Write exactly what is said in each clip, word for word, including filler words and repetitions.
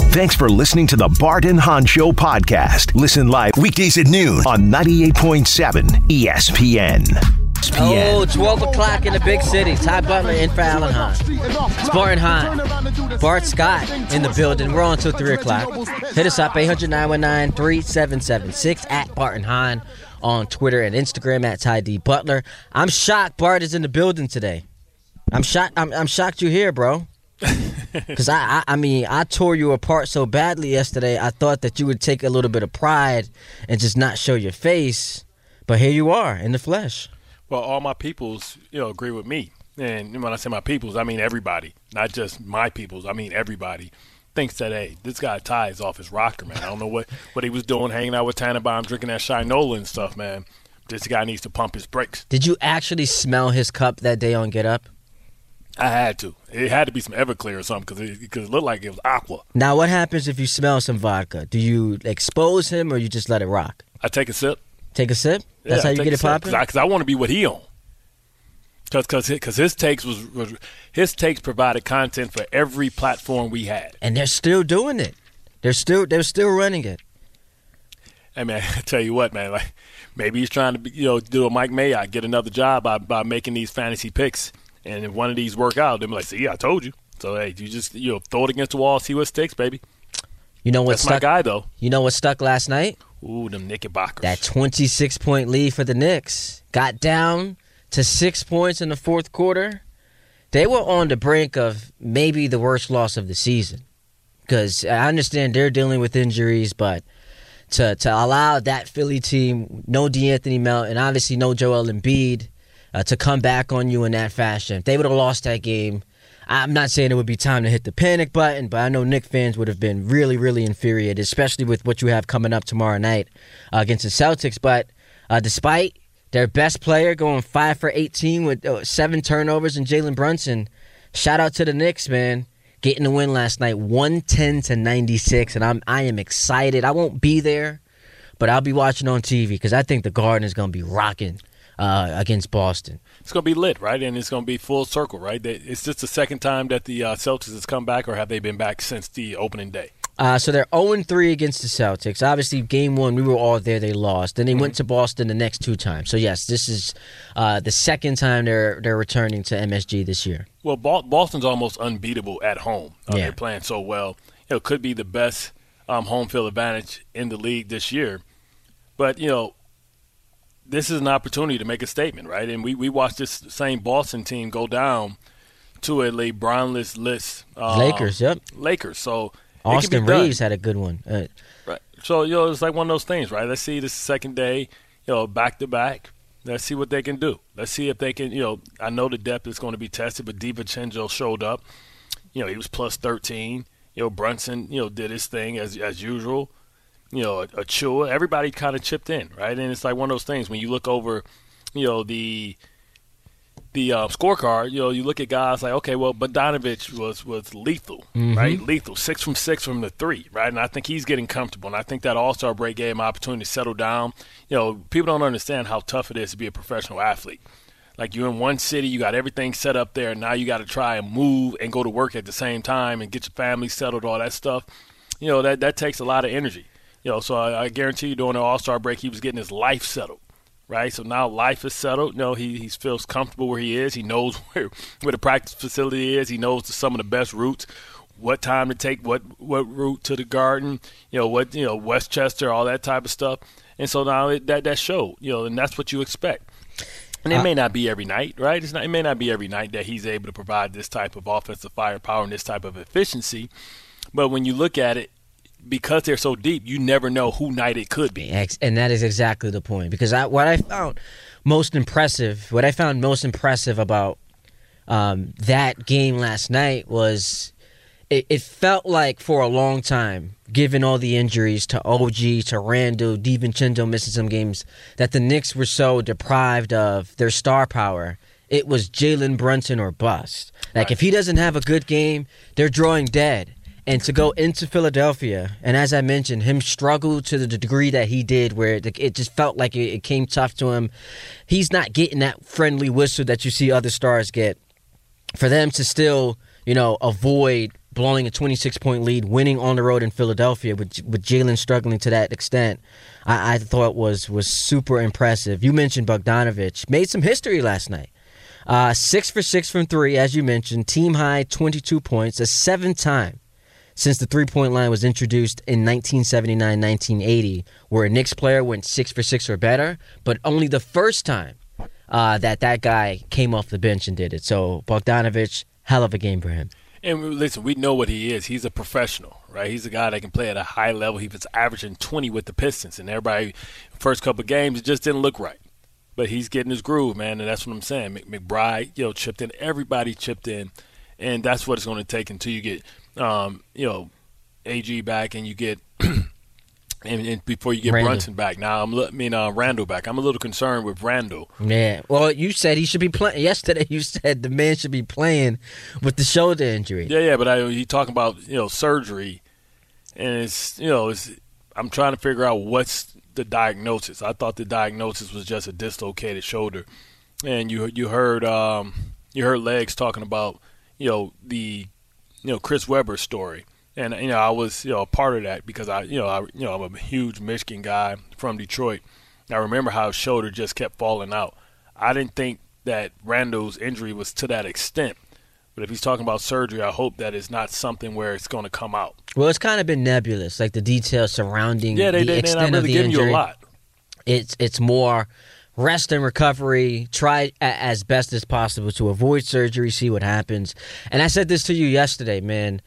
Thanks for listening to the Bart and Hahn Show podcast. Listen live weekdays at noon on ninety-eight point seven E S P N. Oh, twelve o'clock in the big city. Ty Butler in for Alan Hahn. It's Bart and Hahn. Bart Scott in the building. We're on until three o'clock. Hit us up, eight hundred, nine one nine, three seven seven six, at Bart and Hahn on Twitter and Instagram, at Ty D. Butler. I'm shocked Bart is in the building today. I'm shocked, I'm, I'm shocked you're here, bro. Because, I, I I mean, I tore you apart so badly yesterday, I thought that you would take a little bit of pride and just not show your face. But here you are, in the flesh. Well, all my peoples, you know, agree with me. And when I say my peoples, I mean everybody. Not just my peoples. I mean everybody thinks that, hey, this guy Ty is off his rocker, man. I don't know what, what he was doing, hanging out with Tannenbaum, drinking that Shinola and stuff, man. This guy needs to pump his brakes. Did you actually smell his cup that day on Get Up? I had to. It had to be some Everclear or something because it, it looked like it was aqua. Now, what happens if you smell some vodka? Do you expose him or you just let it rock? I take a sip. Take a sip? That's yeah, how you get it popping? Because I, I want to be what he on. Because his, his takes was, was his takes provided content for every platform we had. And they're still doing it. They're still they're still running it. Hey, man, I tell you what, man. Like, maybe he's trying to, you know, do a Mike Mayock, get another job by, by making these fantasy picks. And if one of these work out, they'll be like, see, I told you. So, hey, you just, you know, throw it against the wall, see what sticks, baby. You know what That's stuck, my guy, though. You know what stuck last night? Ooh, them Knickerbockers. That twenty-six point lead for the Knicks. Got down to six points in the fourth quarter. They were on the brink of maybe the worst loss of the season. Because I understand they're dealing with injuries, but to, to allow that Philly team, no DeAnthony Melton, and obviously no Joel Embiid, Uh, to come back on you in that fashion. If they would have lost that game, I'm not saying it would be time to hit the panic button, but I know Knicks fans would have been really, really infuriated, especially with what you have coming up tomorrow night uh, against the Celtics. But uh, despite their best player going five for eighteen with uh, seven turnovers and Jalen Brunson, shout out to the Knicks, man, getting the win last night, one ten to ninety-six, and I'm I am excited. I won't be there, but I'll be watching on T V because I think the Garden is going to be rocking Uh, against Boston. It's going to be lit, right? And it's going to be full circle, right? It's just the second time that the uh, Celtics has come back, or have they been back since the opening day? Uh, so they're oh and three against the Celtics. Obviously, game one, we were all there. They lost. Then they mm-hmm. went to Boston the next two times. So, yes, this is uh, the second time they're they're returning to M S G this year. Well, Boston's almost unbeatable at home. Uh, yeah. They're playing so well. You know, it could be the best um, home field advantage in the league this year. But, you know, this is an opportunity to make a statement, right? And we, we watched this same Boston team go down to a LeBron-less list. Um, Lakers, yep. Lakers. So Austin Reeves had a good one. Uh, right. So, you know, it's like one of those things, right? Let's see this second day, you know, back-to-back. Let's see what they can do. Let's see if they can, you know, I know the depth is going to be tested, but DiVincenzo showed up. You know, he was plus thirteen. You know, Brunson, you know, did his thing as as usual. You know, Achua, everybody kind of chipped in, right? And it's like one of those things when you look over, you know, the the uh, scorecard, you know, you look at guys like, okay, well, Bogdanovich was was lethal, mm-hmm. right? Lethal, six from six from the three, right? And I think he's getting comfortable. And I think that All-Star break gave him an opportunity to settle down. You know, people don't understand how tough it is to be a professional athlete. Like, you're in one city, you got everything set up there, and now you got to try and move and go to work at the same time and get your family settled, all that stuff. You know, that, that takes a lot of energy. You know, so I, I guarantee you during the All-Star break, he was getting his life settled, right? So now life is settled. You know, he, he feels comfortable where he is. He knows where, where the practice facility is. He knows some of the best routes, what time to take, what what route to the Garden, you know, what, you know, Westchester, all that type of stuff. And so now it, that, that showed, you know, and that's what you expect. And it may not be every night, right? It's not, it may not be every night that he's able to provide this type of offensive firepower and this type of efficiency. But when you look at it, because they're so deep, you never know who night it could be. And that is exactly the point. Because I, what I found most impressive, what I found most impressive about um, that game last night was it, it felt like for a long time, given all the injuries to O G, to Randall, DiVincenzo missing some games, that the Knicks were so deprived of their star power. It was Jalen Brunson or bust. Like, right. If he doesn't have a good game, they're drawing dead. And to go into Philadelphia, and as I mentioned, him struggle to the degree that he did, where it, it just felt like it, it came tough to him. He's not getting that friendly whistle that you see other stars get. For them to still, you know, avoid blowing a twenty-six point lead, winning on the road in Philadelphia with with Jalen struggling to that extent, I, I thought was was super impressive. You mentioned Bogdanović. Made some history last night. Uh, six for six from three, as you mentioned. Team high, twenty-two points. The seventh time since the three-point line was introduced in nineteen seventy-nine nineteen eighty, where a Knicks player went six for six or better, but only the first time uh, that that guy came off the bench and did it. So Bogdanović, hell of a game for him. And listen, we know what he is. He's a professional, right? He's a guy that can play at a high level. He was averaging twenty with the Pistons, and everybody, first couple of games, it just didn't look right. But he's getting his groove, man, and that's what I'm saying. McBride, you know, chipped in. Everybody chipped in, and that's what it's going to take until you get, um, you know, A G back and you get and, and before you get Randall. Brunson back. Now, I'm, I mean, uh, Randall back. I'm a little concerned with Randall. Yeah. Well, you said he should be playing. Yesterday, you said the man should be playing with the shoulder injury. Yeah, yeah, but I, he talking about, you know, surgery, and it's, you know, it's, I'm trying to figure out what's the diagnosis. I thought the diagnosis was just a dislocated shoulder, and you you heard um, you heard Legs talking about, you know, the you know Chris Webber story, and you know I was you know a part of that because I you know I you know I'm a huge Michigan guy from Detroit. I remember how his shoulder just kept falling out. I didn't think that Randall's injury was to that extent. But if he's talking about surgery, I hope that it's not something where it's going to come out. Well, it's kind of been nebulous, like the details surrounding yeah, they, the they, extent they're not really of the giving injury. you a lot. It's it's more rest and recovery. Try a- as best as possible to avoid surgery. See what happens. And I said this to you yesterday, man.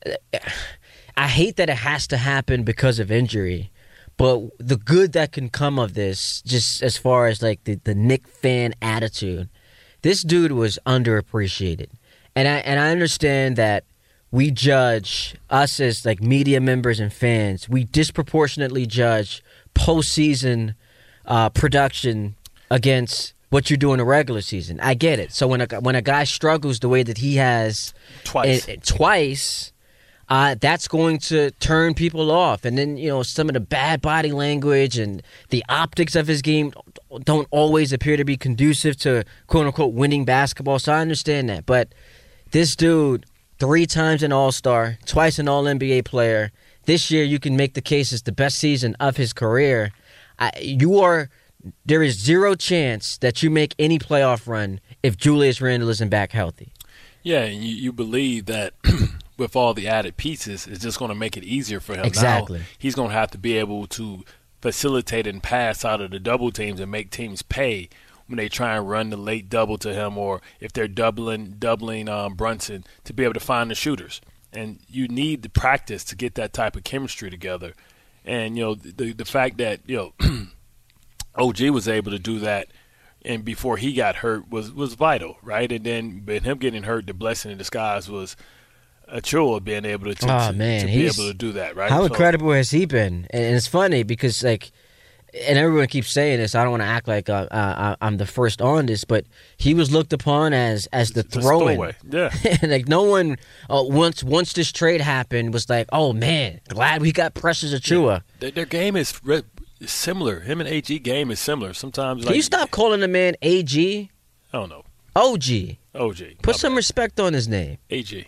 I hate that it has to happen because of injury, but the good that can come of this, just as far as like the the Knick fan attitude, this dude was underappreciated. And I and I understand that we judge, us as like media members and fans, we disproportionately judge postseason uh, production against what you do in a regular season. I get it. So when a when a guy struggles the way that he has Twice, uh, twice, uh, that's going to turn people off. And then you know some of the bad body language and the optics of his game don't always appear to be conducive to quote unquote winning basketball. So I understand that, but this dude, three times an All-Star, twice an All N B A player. This year, you can make the case it's the best season of his career. I, you are there is zero chance that you make any playoff run if Julius Randle isn't back healthy. Yeah, and you, you believe that with all the added pieces, it's just going to make it easier for him. Exactly. Now, he's going to have to be able to facilitate and pass out of the double teams and make teams pay when they try and run the late double to him, or if they're doubling doubling um, Brunson, to be able to find the shooters. And you need the practice to get that type of chemistry together. And, you know, the the fact that, you know, O G was able to do that and before he got hurt was, was vital, right? And then but him getting hurt, the blessing in disguise was Achua being able to, to, oh, to, man. to be able to do that, right? How So, incredible has he been? And it's funny because, like, and everyone keeps saying this. I don't want to act like uh, uh, I'm the first on this, but he was looked upon as as the throw-in. Yeah. Like no one uh, once once this trade happened was like, oh man, glad we got Precious Achua. Yeah. Their, their game is re- similar. Him and A G game is similar. Sometimes, Can like, you stop calling the man A G? I don't know. O G. O G. Put some respect on his name. A G.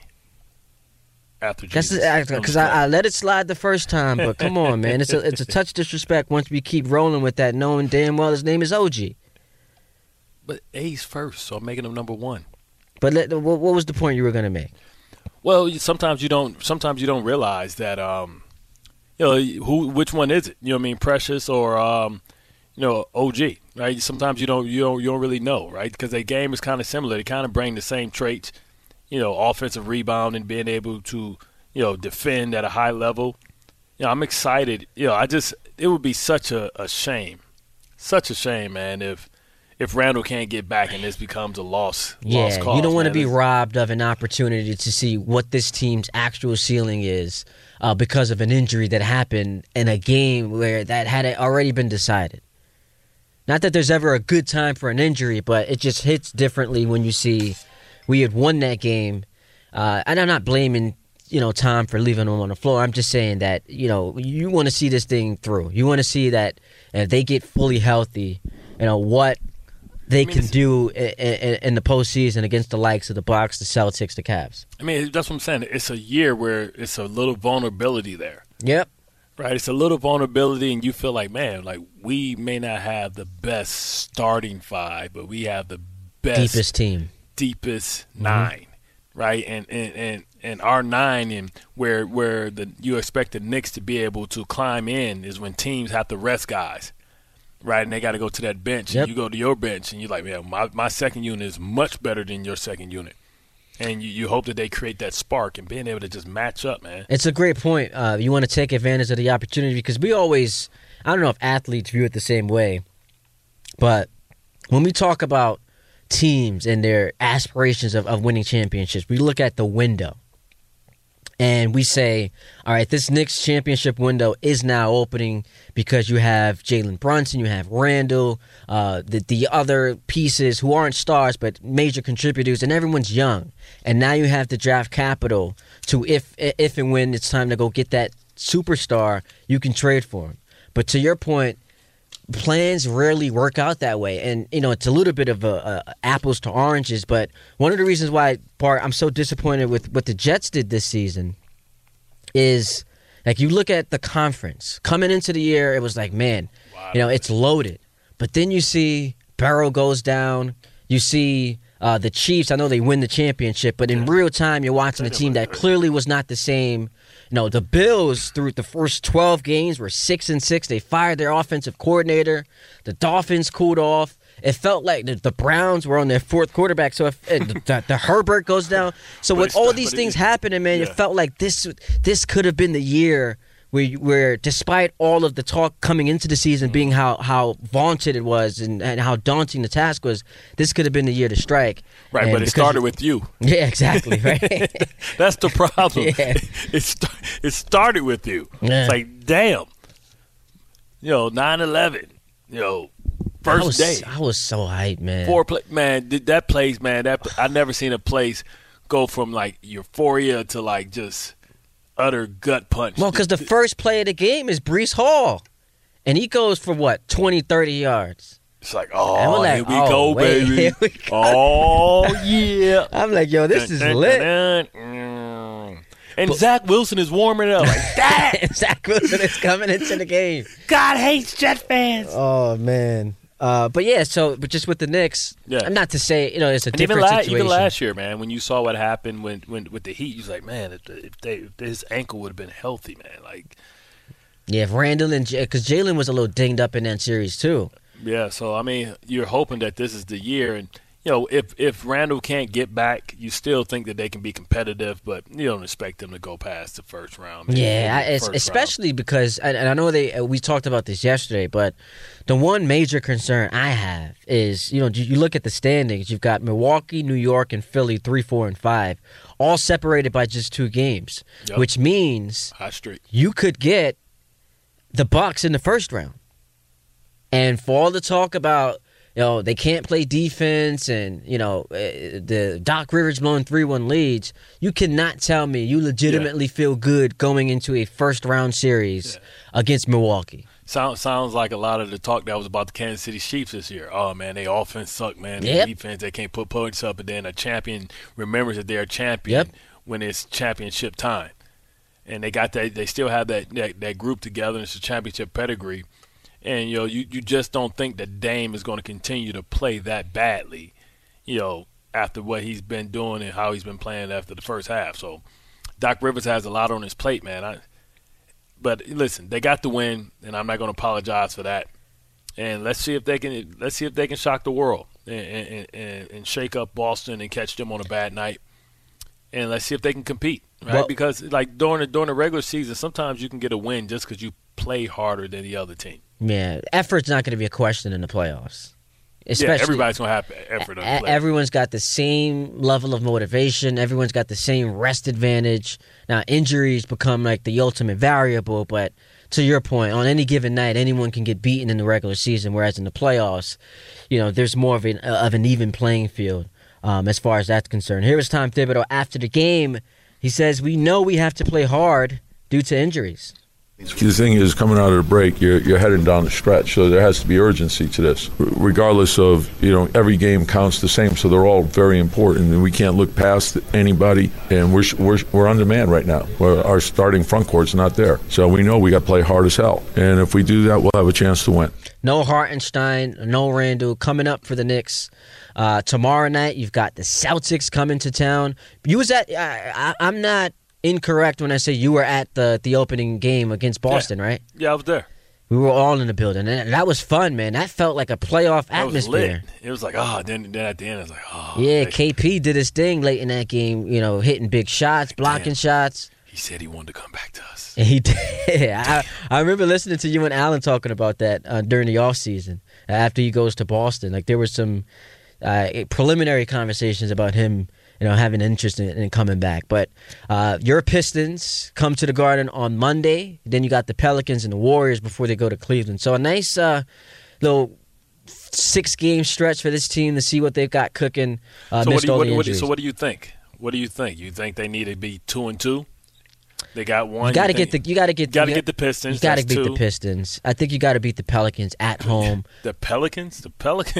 After That's Jesus. because I, I let it slide the first time, but come on, man, it's a it's a touch disrespect once we keep rolling with that, knowing damn well his name is O G. But A's first, so I'm making him number one. But let, what, what was the point you were going to make? Well, sometimes you don't. Sometimes you don't realize that. Um, you know, who which one is it? You know what I mean, Precious or um, you know, O G, right? Sometimes you don't you don't you don't really know, right? Because their game is kind of similar. They kind of bring the same traits. You know, offensive rebound and being able to, you know, defend at a high level. You know, I'm excited. You know, I just it would be such a, a shame, such a shame, man, if if Randall can't get back and this becomes a loss. Yeah, lost cause, you don't want to man. be It's, robbed of an opportunity to see what this team's actual ceiling is uh, because of an injury that happened in a game where that had already been decided. Not that there's ever a good time for an injury, but it just hits differently when you see we had won that game. Uh, and I'm not blaming, you know, Tom for leaving him on the floor. I'm just saying that, you know, you want to see this thing through. You want to see that if they get fully healthy, you know, what they I mean, can do in, in, in the postseason against the likes of the Bucks, the Celtics, the Cavs. I mean, that's what I'm saying. It's a year where it's a little vulnerability there. Yep. Right? It's a little vulnerability, and you feel like, man, like we may not have the best starting five, but we have the best. Deepest team. Deepest nine. Mm-hmm. Right? And, and, and, and our nine, and where where the you expect the Knicks to be able to climb in is when teams have to rest guys. Right, and they got to go to that bench. Yep. And you go to your bench, and you're like, man, my, my second unit is much better than your second unit. And you, you hope that they create that spark and being able to just match up, man. It's a great point. Uh, you want to take advantage of the opportunity because we always, I don't know if athletes view it the same way, but when we talk about teams and their aspirations of, of winning championships, we look at the window. And we say, all right, this Knicks championship window is now opening because you have Jalen Brunson, you have Randall, uh, the the other pieces who aren't stars but major contributors, and everyone's young. And now you have the draft capital to, if if and when it's time to go get that superstar, you can trade for him. But to your point, plans rarely work out that way. And, you know, it's a little bit of a, a apples to oranges, but one of the reasons why, Bart, I'm so disappointed with what the Jets did this season is, like, you look at the conference. Coming into the year, it was like, man, wow, you know, it's loaded. But then you see Burrow goes down. You see uh, the Chiefs. I know they win the championship, but in real time, you're watching a team that clearly was not the same. You know, the Bills, through the first twelve games, were six and six. They fired their offensive coordinator. The Dolphins cooled off. It felt like the, the Browns were on their fourth quarterback. So if uh, the, the Herbert goes down. So but with all these things it, happening, man, yeah. It felt like this this could have been the year where, where despite all of the talk coming into the season mm-hmm. being how, how vaunted it was and, and how daunting the task was, this could have been the year to strike. Right, and but it started you, with you. Yeah, exactly. Right. That's the problem. Yeah. It, it started with you. Yeah. It's like, damn, you know, nine eleven, you know, first I was, day. I was so hyped, man. Four play, man, that place, man, that I never seen a place go from, like, euphoria to, like, just utter gut punch. Well, because the first play of the game is Breece Hall, and he goes for, what, twenty, thirty yards. It's like, oh, like, here we oh, go, wait, baby. Here we go. Oh, yeah. I'm like, yo, this is lit. And but, Zach Wilson is warming up like that. Zach Wilson is coming into the game. God hates Jet fans. Oh, man. Uh, but, yeah, so but just with the Knicks, yeah. not to say, you know, it's a and different even la- situation. Even last year, man, when you saw what happened when, when with the Heat, you was like, man, if, if, they, if his ankle would have been healthy, man. like. Yeah, if Randall and – because Jalen was a little dinged up in that series too. Yeah, so, I mean, you're hoping that this is the year. And, you know, if, if Randall can't get back, you still think that they can be competitive, but you don't expect them to go past the first round. Maybe yeah, the it's, first especially round. because – and I know they we talked about this yesterday, but the one major concern I have is, you know, you look at the standings. You've got Milwaukee, New York, and Philly, three, four, and five, all separated by just two games, yep. which means hot streak. You could get the Bucks in the first round. And for all the talk about, you know, they can't play defense and, you know, the Doc Rivers blowing three one leads, you cannot tell me you legitimately yeah. feel good going into a first-round series yeah. against Milwaukee. Sound, sounds like a lot of the talk that was about the Kansas City Chiefs this year. Oh, man, they offense suck, man. Yep. The defense, they can't put points up, and then a champion remembers that they're a champion yep. when it's championship time. And they got that. They still have that, that, that group together, and it's a championship pedigree. And, you know, you, you just don't think that Dame is going to continue to play that badly, you know, after what he's been doing and how he's been playing after the first half. So Doc Rivers has a lot on his plate, man. I, but, listen, they got the win, and I'm not going to apologize for that. And let's see if they can let's see if they can shock the world and, and, and, and shake up Boston and catch them on a bad night. And let's see if they can compete, right? Well, because, like, during the, during the regular season, sometimes you can get a win just because you play harder than the other team. Yeah, effort's not going to be a question in the playoffs. Especially, yeah, everybody's going to have effort. A- everyone's got the same level of motivation. Everyone's got the same rest advantage. Now, injuries become like the ultimate variable, but to your point, on any given night, anyone can get beaten in the regular season, whereas in the playoffs, you know, there's more of an, of an even playing field um, as far as that's concerned. Here was Tom Thibodeau after the game. He says, we know we have to play hard due to injuries. The thing is, coming out of the break, you're, you're heading down the stretch, so there has to be urgency to this. Regardless of, you know, every game counts the same, so they're all very important, and we can't look past anybody, and we're we're, we're on demand right now. Our starting front court's not there, so we know we got to play hard as hell, and if we do that, we'll have a chance to win. No Hartenstein, no Randall coming up for the Knicks. Uh, tomorrow night, you've got the Celtics coming to town. You was at, I, I, I'm not incorrect when I say you were at the the opening game against Boston, yeah. right? Yeah, I was there. We were all in the building, and that was fun, man. That felt like a playoff that atmosphere. Was lit. It was like, oh, then, then at the end, it was like, oh. Yeah, man. K P did his thing late in that game, you know, hitting big shots, blocking Damn. shots. He said he wanted to come back to us. And he did. I, I remember listening to you and Alan talking about that uh, during the offseason after he goes to Boston. Like, there were some uh, preliminary conversations about him, you know, having interest in, in coming back. But uh, your Pistons come to the Garden on Monday. Then you got the Pelicans and the Warriors before they go to Cleveland. So a nice uh, little six-game stretch for this team to see what they've got cooking. Uh, so, what do you, all what, the what, injuries. so what do you think? What do you think? You think they need to be two and two? They got one. You got to you get the. You got to get. Got to you get the Pistons. You got to That's beat two. the Pistons. I think you got to beat the Pelicans at home. The Pelicans. The Pelicans.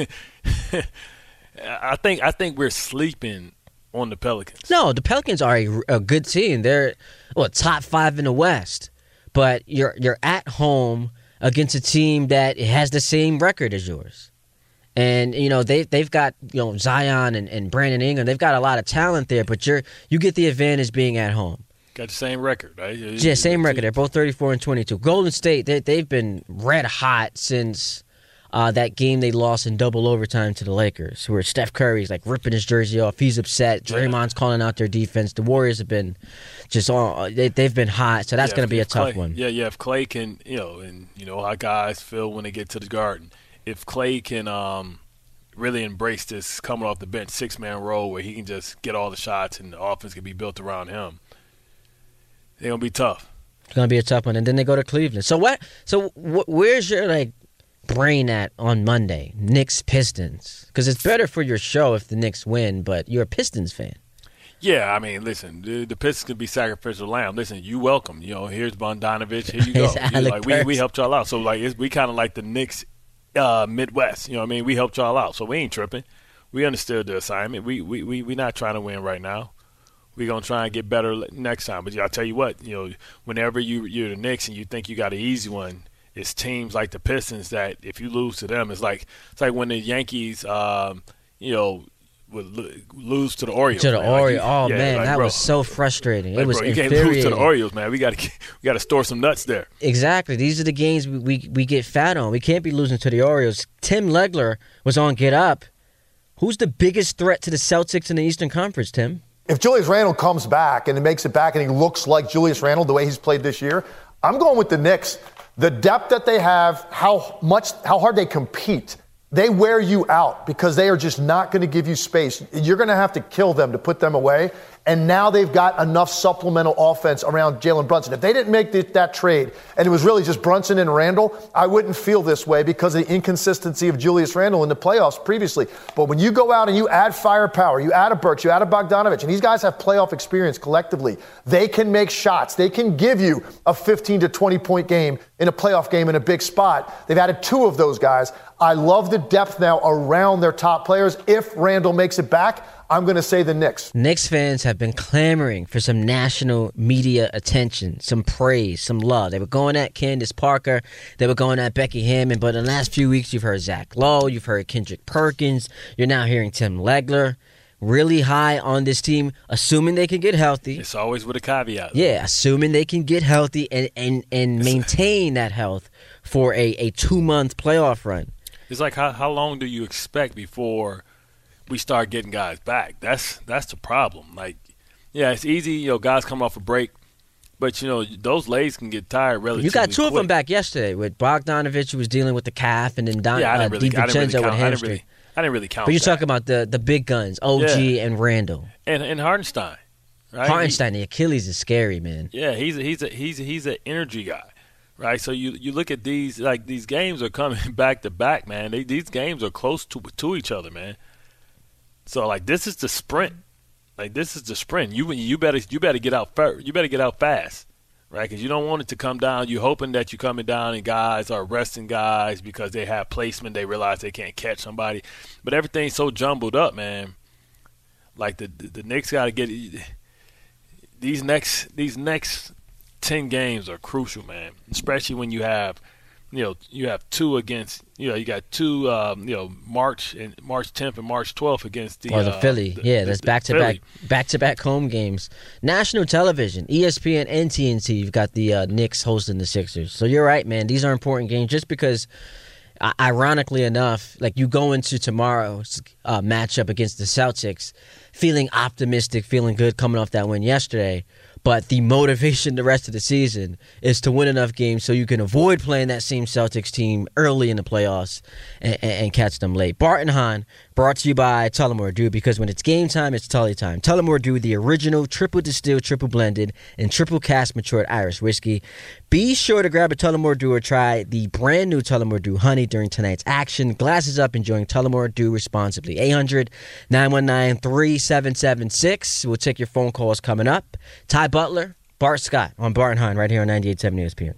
I think. I think we're sleeping on the Pelicans. No, the Pelicans are a, a good team. They're well top five in the West, but you're you're at home against a team that has the same record as yours. And, you know, they, they've got, you know, Zion and, and Brandon Ingram. They've got a lot of talent there, but you're you get the advantage being at home. Got the same record, right? Yeah, same record. They're both thirty-four and twenty-two. Golden State, they, they've been red hot since uh, that game they lost in double overtime to the Lakers, where Steph Curry's, like, ripping his jersey off. He's upset. Draymond's calling out their defense. The Warriors have been just all they, – they've been hot, so that's yeah, going to be a tough Klay, one. Yeah, yeah. If Klay can – you know, and you know how guys feel when they get to the Garden. If Klay can um, really embrace this coming off the bench six-man role where he can just get all the shots and the offense can be built around him, they're going to be tough. It's going to be a tough one. And then they go to Cleveland. So what? So wh- where's your, like, brain at on Monday? Knicks, Pistons. Because it's better for your show if the Knicks win, but you're a Pistons fan. Yeah, I mean, listen, the, the Pistons can be sacrificial lamb. Listen, you welcome. You know, here's Bogdanovich. Here you go. You, like, we, we helped y'all out. So, like, it's, we kind of like the Knicks uh, Midwest. You know what I mean? We helped y'all out. So we ain't tripping. We understood the assignment. We we we we not trying to win right now. We're going to try and get better next time. But I'll tell you what, you know, whenever you, you're the Knicks and you think you got an easy one, it's teams like the Pistons that if you lose to them, it's like it's like when the Yankees, um, you know, would lose to the Orioles. To the man. Orioles. Like, oh, yeah, man, like, that bro, was so frustrating. like, it was bro, you infuriating. can't lose to the Orioles, man. We got to we got to store some nuts there. Exactly. These are the games we, we, we get fat on. We can't be losing to the Orioles. Tim Legler was on Get Up. Who's the biggest threat to the Celtics in the Eastern Conference, Tim? If Julius Randle comes back and he makes it back and he looks like Julius Randle the way he's played this year, I'm going with the Knicks. The depth that they have, how much, how hard they compete, they wear you out because they are just not going to give you space. You're going to have to kill them to put them away. And now they've got enough supplemental offense around Jalen Brunson. If they didn't make the, that trade and it was really just Brunson and Randle, I wouldn't feel this way because of the inconsistency of Julius Randle in the playoffs previously. But when you go out and you add firepower, you add a Burks, you add a Bogdanovich, and these guys have playoff experience collectively, they can make shots. They can give you a fifteen to twenty point game in a playoff game in a big spot. They've added two of those guys. I love the depth now around their top players. If Randle makes it back, I'm going to say the Knicks. Knicks fans have been clamoring for some national media attention, some praise, some love. They were going at Candace Parker. They were going at Becky Hammond. But in the last few weeks, you've heard Zach Lowe. You've heard Kendrick Perkins. You're now hearing Tim Legler. Really high on this team, assuming they can get healthy. It's always with a caveat. Yeah, assuming they can get healthy and, and, and maintain that health for a, a two-month playoff run. It's like how how long do you expect before we start getting guys back? That's that's the problem. Like, yeah, it's easy. You know, guys come off a break, but you know those legs can get tired relatively. You got two quick. of them back yesterday with Bogdanovich, who was dealing with the calf, and then Don, yeah, I didn't uh, really, I didn't really DiVincenzo count. with I didn't hamstring. really, I didn't really count. But you're that. talking about the the big guns, O G yeah. and Randall, and and Hartenstein. Right? Hartenstein, he, the Achilles is scary, man. Yeah, he's a, he's a, he's a, he's an energy guy. Right, so you you look at these like these games are coming back to back, man. They, these games are close to to each other, man. So like this is the sprint, like this is the sprint. You you better you better get out you better get out fast, right? Because you don't want it to come down. You're hoping that you're coming down and guys are resting guys because they have placement. They realize they can't catch somebody. But everything's so jumbled up, man. Like the the, the Knicks got to get these next these next ten games are crucial, man. Especially when you have, you know, you have two against, you know, you got two, um, you know, March and March tenth and March twelfth against the or the uh, Philly. The, yeah, the, that's the back to Philly. back, back to back home games. National television, E S P N and T N T. You've got the uh, Knicks hosting the Sixers. So you're right, man. These are important games just because. Uh, ironically enough, like you go into tomorrow's uh, matchup against the Celtics feeling optimistic, feeling good coming off that win yesterday, but the motivation the rest of the season is to win enough games so you can avoid playing that same Celtics team early in the playoffs and, and, and catch them late. Bart and Hahn, brought to you by Tullamore Dew, because when it's game time, it's Tully time. Tullamore Dew, the original triple distilled, triple blended, and triple cask matured Irish whiskey. Be sure to grab a Tullamore Dew or try the brand new Tullamore Dew Honey during tonight's action. Glasses up, enjoying Tullamore Dew responsibly. eight hundred, nine one nine, three seven seven six. We'll take your phone calls coming up. Ty Butler, Bart Scott on Bart and Hahn right here on ninety-eight point seven E S P N.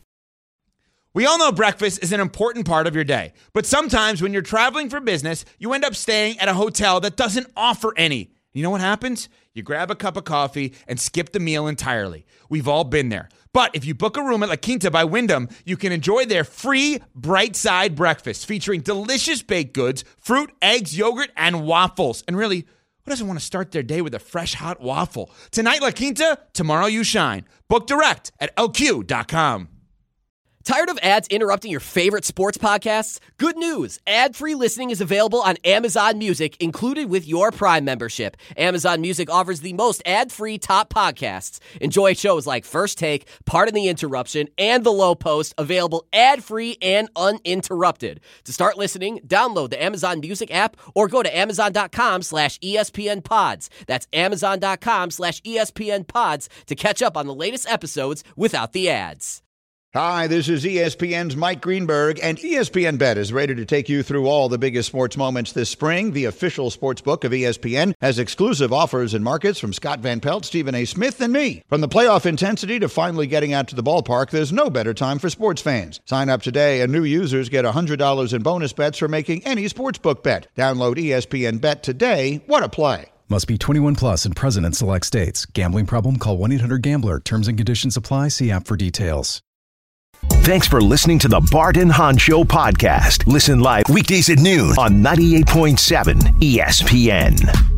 We all know breakfast is an important part of your day, but sometimes when you're traveling for business, you end up staying at a hotel that doesn't offer any. You know what happens? You grab a cup of coffee and skip the meal entirely. We've all been there. But if you book a room at La Quinta by Wyndham, you can enjoy their free Bright Side breakfast featuring delicious baked goods, fruit, eggs, yogurt, and waffles. And really, who doesn't want to start their day with a fresh, hot waffle? Tonight, La Quinta, tomorrow you shine. Book direct at L Q dot com. Tired of ads interrupting your favorite sports podcasts? Good news. Ad-free listening is available on Amazon Music, included with your Prime membership. Amazon Music offers the most ad-free top podcasts. Enjoy shows like First Take, Pardon the Interruption, and The Low Post, available ad-free and uninterrupted. To start listening, download the Amazon Music app or go to amazon.com slash ESPN pods. That's amazon.com slash ESPN pods to catch up on the latest episodes without the ads. Hi, this is E S P N's Mike Greenberg, and E S P N Bet is ready to take you through all the biggest sports moments this spring. The official sports book of E S P N has exclusive offers and markets from Scott Van Pelt, Stephen A. Smith, and me. From the playoff intensity to finally getting out to the ballpark, there's no better time for sports fans. Sign up today, and new users get one hundred dollars in bonus bets for making any sportsbook bet. Download E S P N Bet today. What a play. Must be twenty-one plus and present in select states. Gambling problem? Call one eight hundred gambler. Terms and conditions apply. See app for details. Thanks for listening to the Bart and Hahn Show podcast. Listen live weekdays at noon on ninety-eight point seven E S P N.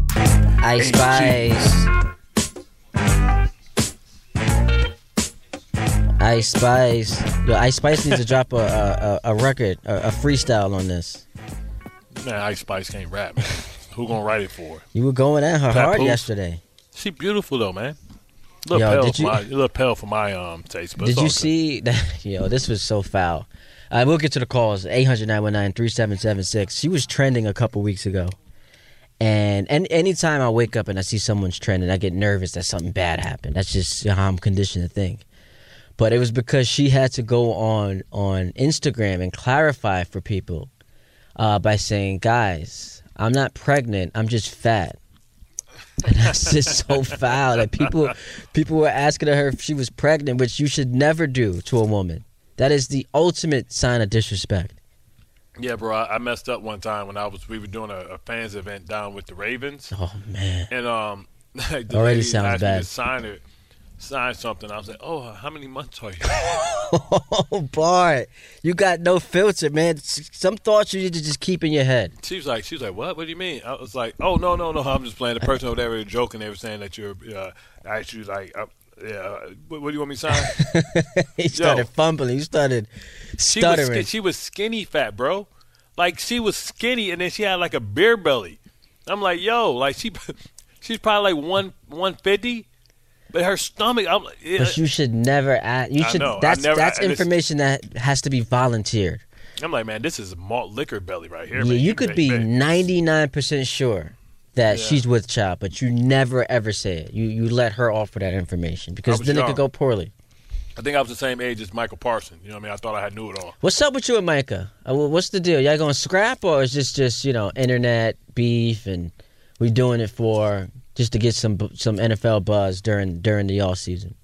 Ice Spice. Ice Spice. Yo, Ice Spice needs to drop a a, a record, a, a freestyle on this. Man, Ice Spice can't rap, man. Who gonna write it for her? You were going at her Pat hard Poof. yesterday. She beautiful though, man. A little, Yo, pale did for you- my, a little pale for my um taste. But Did it's you all good. see that? Yo, this was so foul. Uh, we'll get to the calls. eight hundred, nine one nine, three seven seven six. She was trending a couple weeks ago. And, and anytime I wake up and I see someone's trending, I get nervous that something bad happened. That's just how I'm conditioned to think. But it was because she had to go on, on Instagram and clarify for people uh, by saying, guys, I'm not pregnant. I'm just fat. And that's just so foul that people people were asking her if she was pregnant, which you should never do to a woman. That is the ultimate sign of disrespect. Yeah, bro. I, I messed up one time when I was we were doing a, a fans event down with the Ravens. Oh man! And um, the Already lady sounds asked me bad. to sign it, sign something. I was like, oh, how many months are you? Oh, Bart, you got no filter, man. S- Some thoughts you need to just keep in your head. She was like, she was like, what? What do you mean? I was like, oh, no, no, no. I'm just playing. The person over there was joking. They were saying that you're. Uh, I asked you like, uh, yeah. What, what do you want me to sign? He started Yo. fumbling. He started She was, stuttering. sk- she was skinny fat, bro. Like, she was skinny, and then she had, like, a beer belly. I'm like, yo, like, she, she's probably, like, one one fifty, but her stomach, I'm like, yeah. But you should never ask. You I should. know. I That's never- that's I- this- information that has to be volunteered. I'm like, man, this is malt liquor belly right here, Yeah, man. you could big, be big. ninety-nine percent sure that Yeah. she's with child, but you never ever say it. You you let her offer that information because was then it young. could go poorly. I think I was the same age as Michael Parsons. You know what I mean? I thought I had knew it all. What's up with you and Micah? Uh, wh- what's the deal? Y'all going to scrap, or is this just, you know, internet beef and we doing it for just to get some bu- some N F L buzz during during the off season?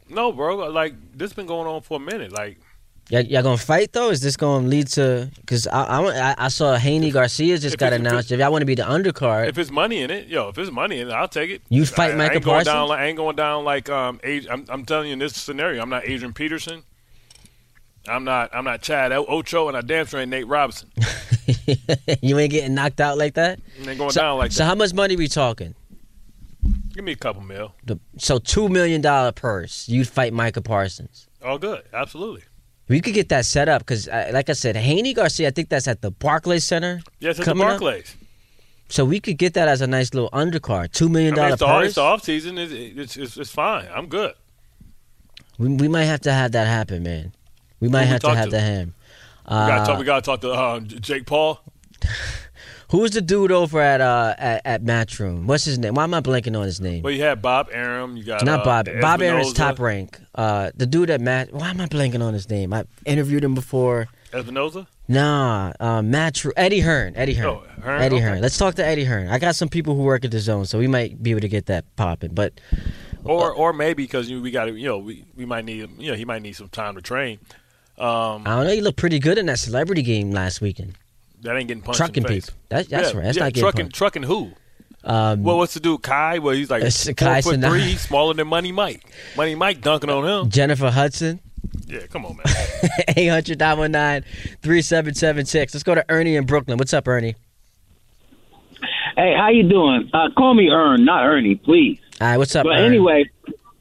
No, bro. Like, this been going on for a minute. Like, y'all, y'all gonna fight though? Is this gonna lead to? Because I, I I saw Haney Garcia just got announced. If y'all want to be the undercard, if it's money in it, yo, if there's money in it, I'll take it. You fight I, Micah I ain't going Parsons? down. Like, I ain't going down like um. I'm, I'm telling you in this scenario, I'm not Adrian Peterson. I'm not. I'm not Chad Ocho, and I damn sure ain't Nate Robinson. You ain't getting knocked out like that. You ain't going so, down like so that. how much money we talking? Give me a couple mil. The, so two million dollar purse. You'd fight Micah Parsons. Oh, good. Absolutely. We could get that set up because, uh, like I said, Haney Garcia. I think that's at the Barclays Center. Yes, at the Barclays. Up. So we could get that as a nice little undercard. Two million dollar I mean, purse. It's the off season. It's, it's, it's, it's fine. I'm good. We, we might have to have that happen, man. We might Who have we to have to? to him. Uh, we, gotta talk, uh, we gotta talk to um, Jake Paul. Who's the dude over at uh at, at Matchroom? What's his name? Why am I blanking on his name? Well, you had Bob Arum. You got It's not uh, Bob. Bob Aaron's Espinoza. top rank. Uh, the dude at Matt. Why am I blanking on his name? I interviewed him before. Espinoza? Nah, uh, Matchroom. Eddie Hearn. Eddie Hearn. Oh, Hearn? Eddie Okay. Hearn. Let's talk to Eddie Hearn. I got some people who work at the Zone, so we might be able to get that popping. But Or or maybe because you we got to you know we, we might need you know he might need some time to train. Um, I don't know. You looked pretty good in that celebrity game last weekend. that ain't getting punched Trucking in the face. people. That, that's yeah, right. That's yeah, not getting trucking punched. trucking who? Um, Well, what's the dude Kai? Well, he's like It's four Kai foot Sinai. three, he's smaller than Money Mike. Money Mike dunking on him. Jennifer Hudson. Yeah, come on, man. eight hundred, nine one nine, three seven seven six. Let's go to Ernie in Brooklyn. What's up, Ernie? Hey, how you doing? Uh, call me Ern, not Ernie, please. All right, what's up, But Ern? anyway,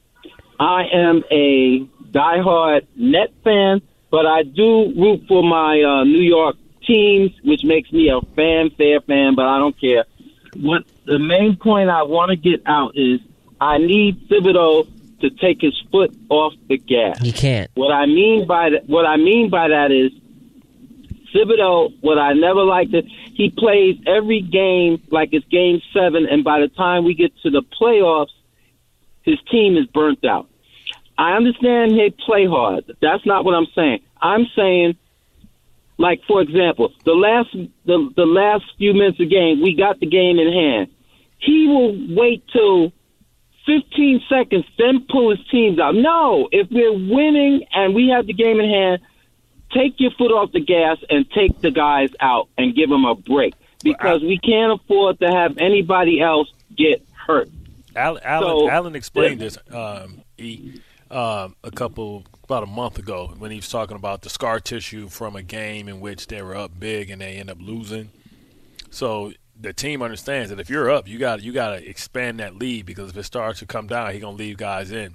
I am a diehard Net fan, but I do root for my uh, New York teams, which makes me a fanfare fan, but I don't care. What the main point I want to get out is I need Thibodeau to take his foot off the gas. You can't. What I mean by that, what I mean by that is Thibodeau, what I never liked it, he plays every game like it's game seven, and by the time we get to the playoffs, his team is burnt out. I understand they play hard. That's not what I'm saying. I'm saying, like, for example, the last the, the last few minutes of the game, we got the game in hand. He will wait till fifteen seconds, then pull his teams out. No, if we're winning and we have the game in hand, take your foot off the gas and take the guys out and give them a break because we can't afford to have anybody else get hurt. Al, Alan, So- Alan explained this um, e, um, a couple about a month ago when he was talking about the scar tissue from a game in which they were up big and they end up losing. So the team understands that if you're up, you got you got to expand that lead because if it starts to come down, he's gonna leave guys in.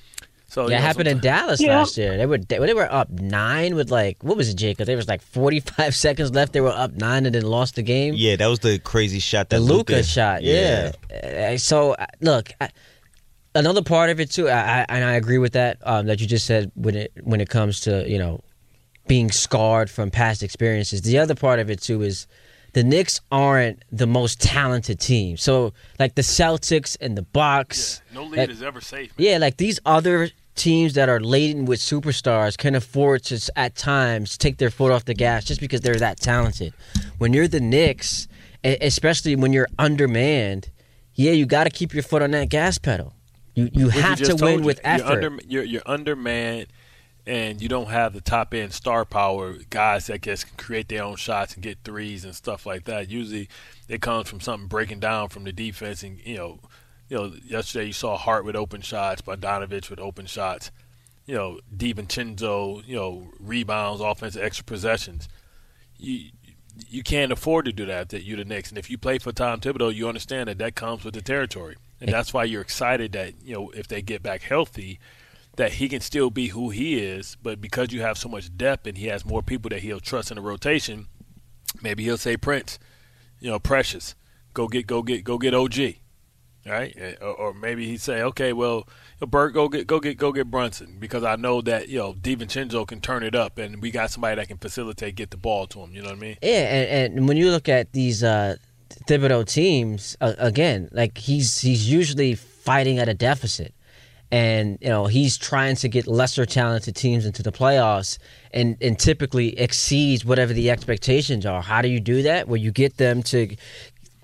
So Yeah, you it know, happened in sometimes- Dallas Yeah. last year. They were they, they were up nine with like what was it, Jacob? There was like forty five seconds left. They were up nine and then lost the game. Yeah, that was the crazy shot the that Luka Luka shot. Yeah. Uh, So uh, look, I, another part of it too, I, I, and I agree with that um, that you just said when it when it comes to you know being scarred from past experiences. The other part of it too is the Knicks aren't the most talented team. So like the Celtics and the Bucks. no lead like- is ever safe. Man. Yeah, like these other teams that are laden with superstars can afford to, at times, take their foot off the gas just because they're that talented. When you're the Knicks, e- especially when you're undermanned, yeah, you got to keep your foot on that gas pedal. You you What you have just to told win you, with effort. You're, under, you're, you're undermanned, and you don't have the top end star power guys that just can create their own shots and get threes and stuff like that. Usually, it comes from something breaking down from the defense. And you know, you know, yesterday you saw Hart with open shots, Bogdanovich with open shots. You know, DiVincenzo, you know, rebounds, offensive extra possessions. You you can't afford to do that. That you're the Knicks, and if you play for Tom Thibodeau, you understand that that comes with the territory. And that's why you're excited that, you know, if they get back healthy, that he can still be who he is. But because you have so much depth and he has more people that he'll trust in the rotation, maybe he'll say, Prince, you know, Precious, go get, go get, go get O G, right? Or, or maybe he'd say, okay, well, Bert, go get, go get, go get Brunson because I know that you know DiVincenzo can turn it up and we got somebody that can facilitate, get the ball to him. You know what I mean? Yeah, and, and when you look at these uh, Thibodeau teams, uh, again, like he's he's usually fighting at a deficit. And, you know, he's trying to get lesser talented teams into the playoffs and, and typically exceeds whatever the expectations are. How do you do that? Well, you get them to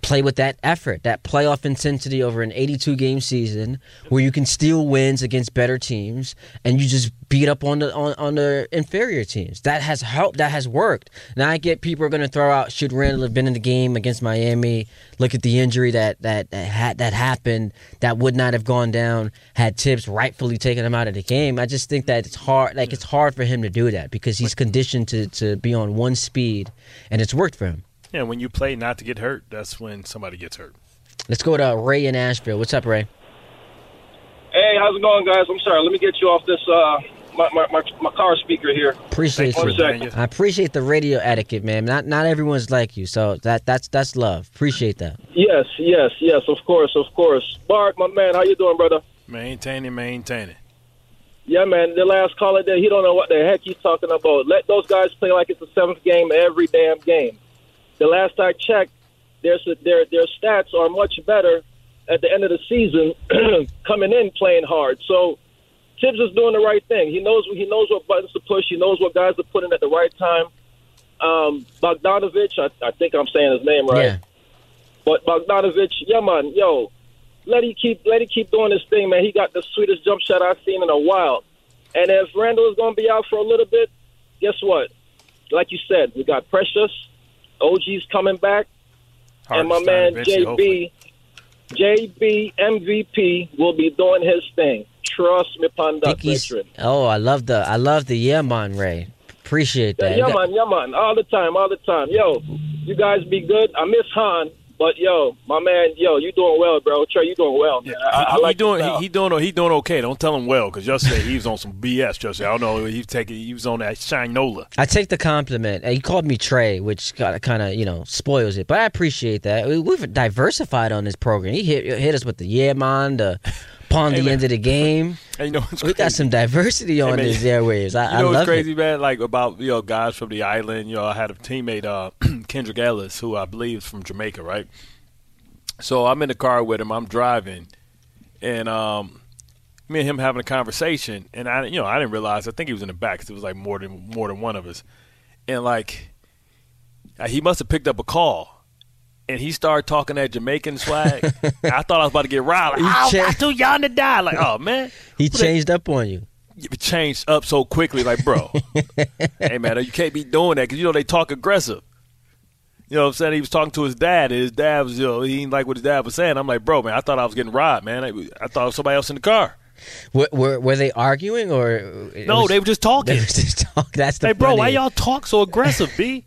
play with that effort, that playoff intensity over an eighty-two game season where you can steal wins against better teams and you just beat up on the on, on the inferior teams. That has helped. That has worked. Now I get people are going to throw out, should Randall have been in the game against Miami? Look at the injury that that that, had, that happened. That would not have gone down had Tibbs rightfully taken him out of the game. I just think that it's hard. Like it's hard for him to do that because he's conditioned to to be on one speed, and it's worked for him. Yeah, when you play not to get hurt, that's when somebody gets hurt. Let's go to Ray in Asheville. What's up, Ray? Hey, how's it going, guys? I'm sorry. Let me get you off this uh, my, my, my, my car speaker here. Appreciate you. I appreciate the radio etiquette, man. Not not everyone's like you, so that that's that's love. Appreciate that. Yes, yes, yes. Of course, of course. Bart, my man, how you doing, brother? Maintaining, maintaining. Yeah, man. The last caller there, he don't know what the heck he's talking about. Let those guys play like it's the seventh game every damn game. The last I checked, their their their stats are much better at the end of the season, coming in playing hard. So Tibbs is doing the right thing. He knows he knows what buttons to push. He knows what guys to put in at the right time. Um, Bogdanovich, I, I think I'm saying his name right. Yeah. But Bogdanovich, yeah, man, yo, let him keep let him keep doing his thing, man. He got the sweetest jump shot I've seen in a while. And if Randall is going to be out for a little bit, guess what? Like you said, we got Precious. O G's coming back, and my man J B, J B M V P will be doing his thing. Trust me, upon that, veteran. Oh, I love the I love the yeah man, Ray. Appreciate that. Yeah, yeah man, yeah man, all the time, all the time. Yo, you guys be good. I miss Han, but yo, my man, yo, you doing well, bro. Trey, you doing well, man. I, I he, like he doing he, he doing he doing okay. Don't tell him well, because yesterday he was on some B S. Yesterday, I don't know. He taking he was on that Shinola. I take the compliment. He called me Trey, which kind of you know spoils it, but I appreciate that. We, we've diversified on this program. He hit hit us with the yeah man, the upon hey, the man. end of the game. Hey, you know, we got some diversity on hey, these airwaves. I, you know I love what's crazy, it. man? Like about you know guys from the island. You know, I had a teammate, uh, Kendrick Ellis, who I believe is from Jamaica, right? So I'm in the car with him. I'm driving, and um, me and him having a conversation. And I, you know, I didn't realize. I think he was in the back because it was like more than more than one of us. And like, he must have picked up a call, and he started talking that Jamaican swag. I thought I was about to get riled. Like, oh, cha- I too young to die. Like, oh man, he changed up on you. It changed up so quickly. Like, bro, hey man, you can't be doing that because you know they talk aggressive. You know what I'm saying? He was talking to his dad, and his dad was, you know, he didn't like what his dad was saying. I'm like, bro, man, I thought I was getting robbed, man. I, I thought it was somebody else in the car. Were, were, were they arguing or? No, was, they were just talking. They were just talking. That's the Hey, bro, funny. why y'all talk so aggressive, B?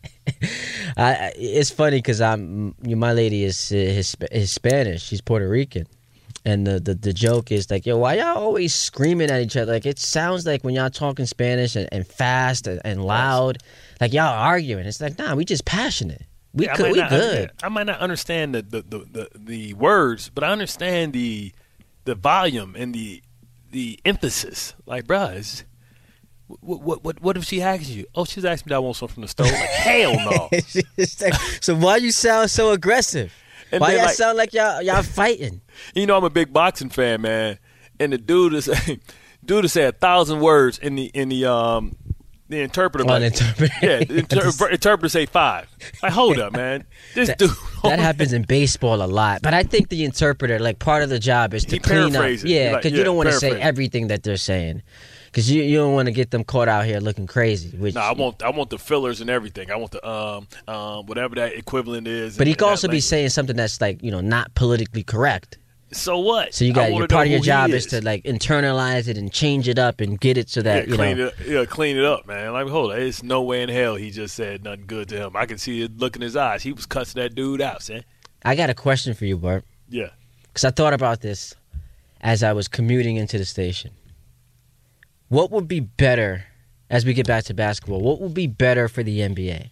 I, it's funny because I'm my lady is is, is Spanish. She's Puerto Rican. And the, the, the joke is like, yo, why y'all always screaming at each other? Like, it sounds like when y'all talking Spanish and, and fast and, and loud, like y'all arguing. It's like, nah, we just passionate. We yeah, could, we good. I might not understand the, the, the, the, the words, but I understand the the volume and the the emphasis. Like, bruh, it's, what, what what what if she asks you? Oh, she's asking me, I want something from the store. Like, hell no. like, so why you sound so aggressive? And why y'all like, sound like y'all y'all fighting? You know, I'm a big boxing fan, man. And the dude is dude has said a thousand words in the in the um the interpreter. Oh, like, interpreter. Yeah, the inter- interpreter say five. Like, hold up, man. This that, dude. That happens in baseball a lot. But I think the interpreter, like, part of the job is to he clean up. It. Yeah, because like, yeah, you don't want to say paraphrase. everything that they're saying. Because you, you don't want to get them caught out here looking crazy. Which, no, I want I want the fillers and everything. I want the um um whatever that equivalent is. But he could also be saying something that's like, you know, not politically correct. So what? So you got your part of your job is. is to like internalize it and change it up and get it so that yeah, you clean know. It, yeah, clean it up, man. Like, hold on, there's no way in hell he just said nothing good to him. I can see it look in his eyes. He was cussing that dude out, son. I got a question for you, Bart. Yeah. Because I thought about this as I was commuting into the station. What would be better, as we get back to basketball, what would be better for the N B A?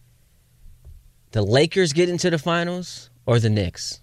The Lakers get into the finals or the Knicks?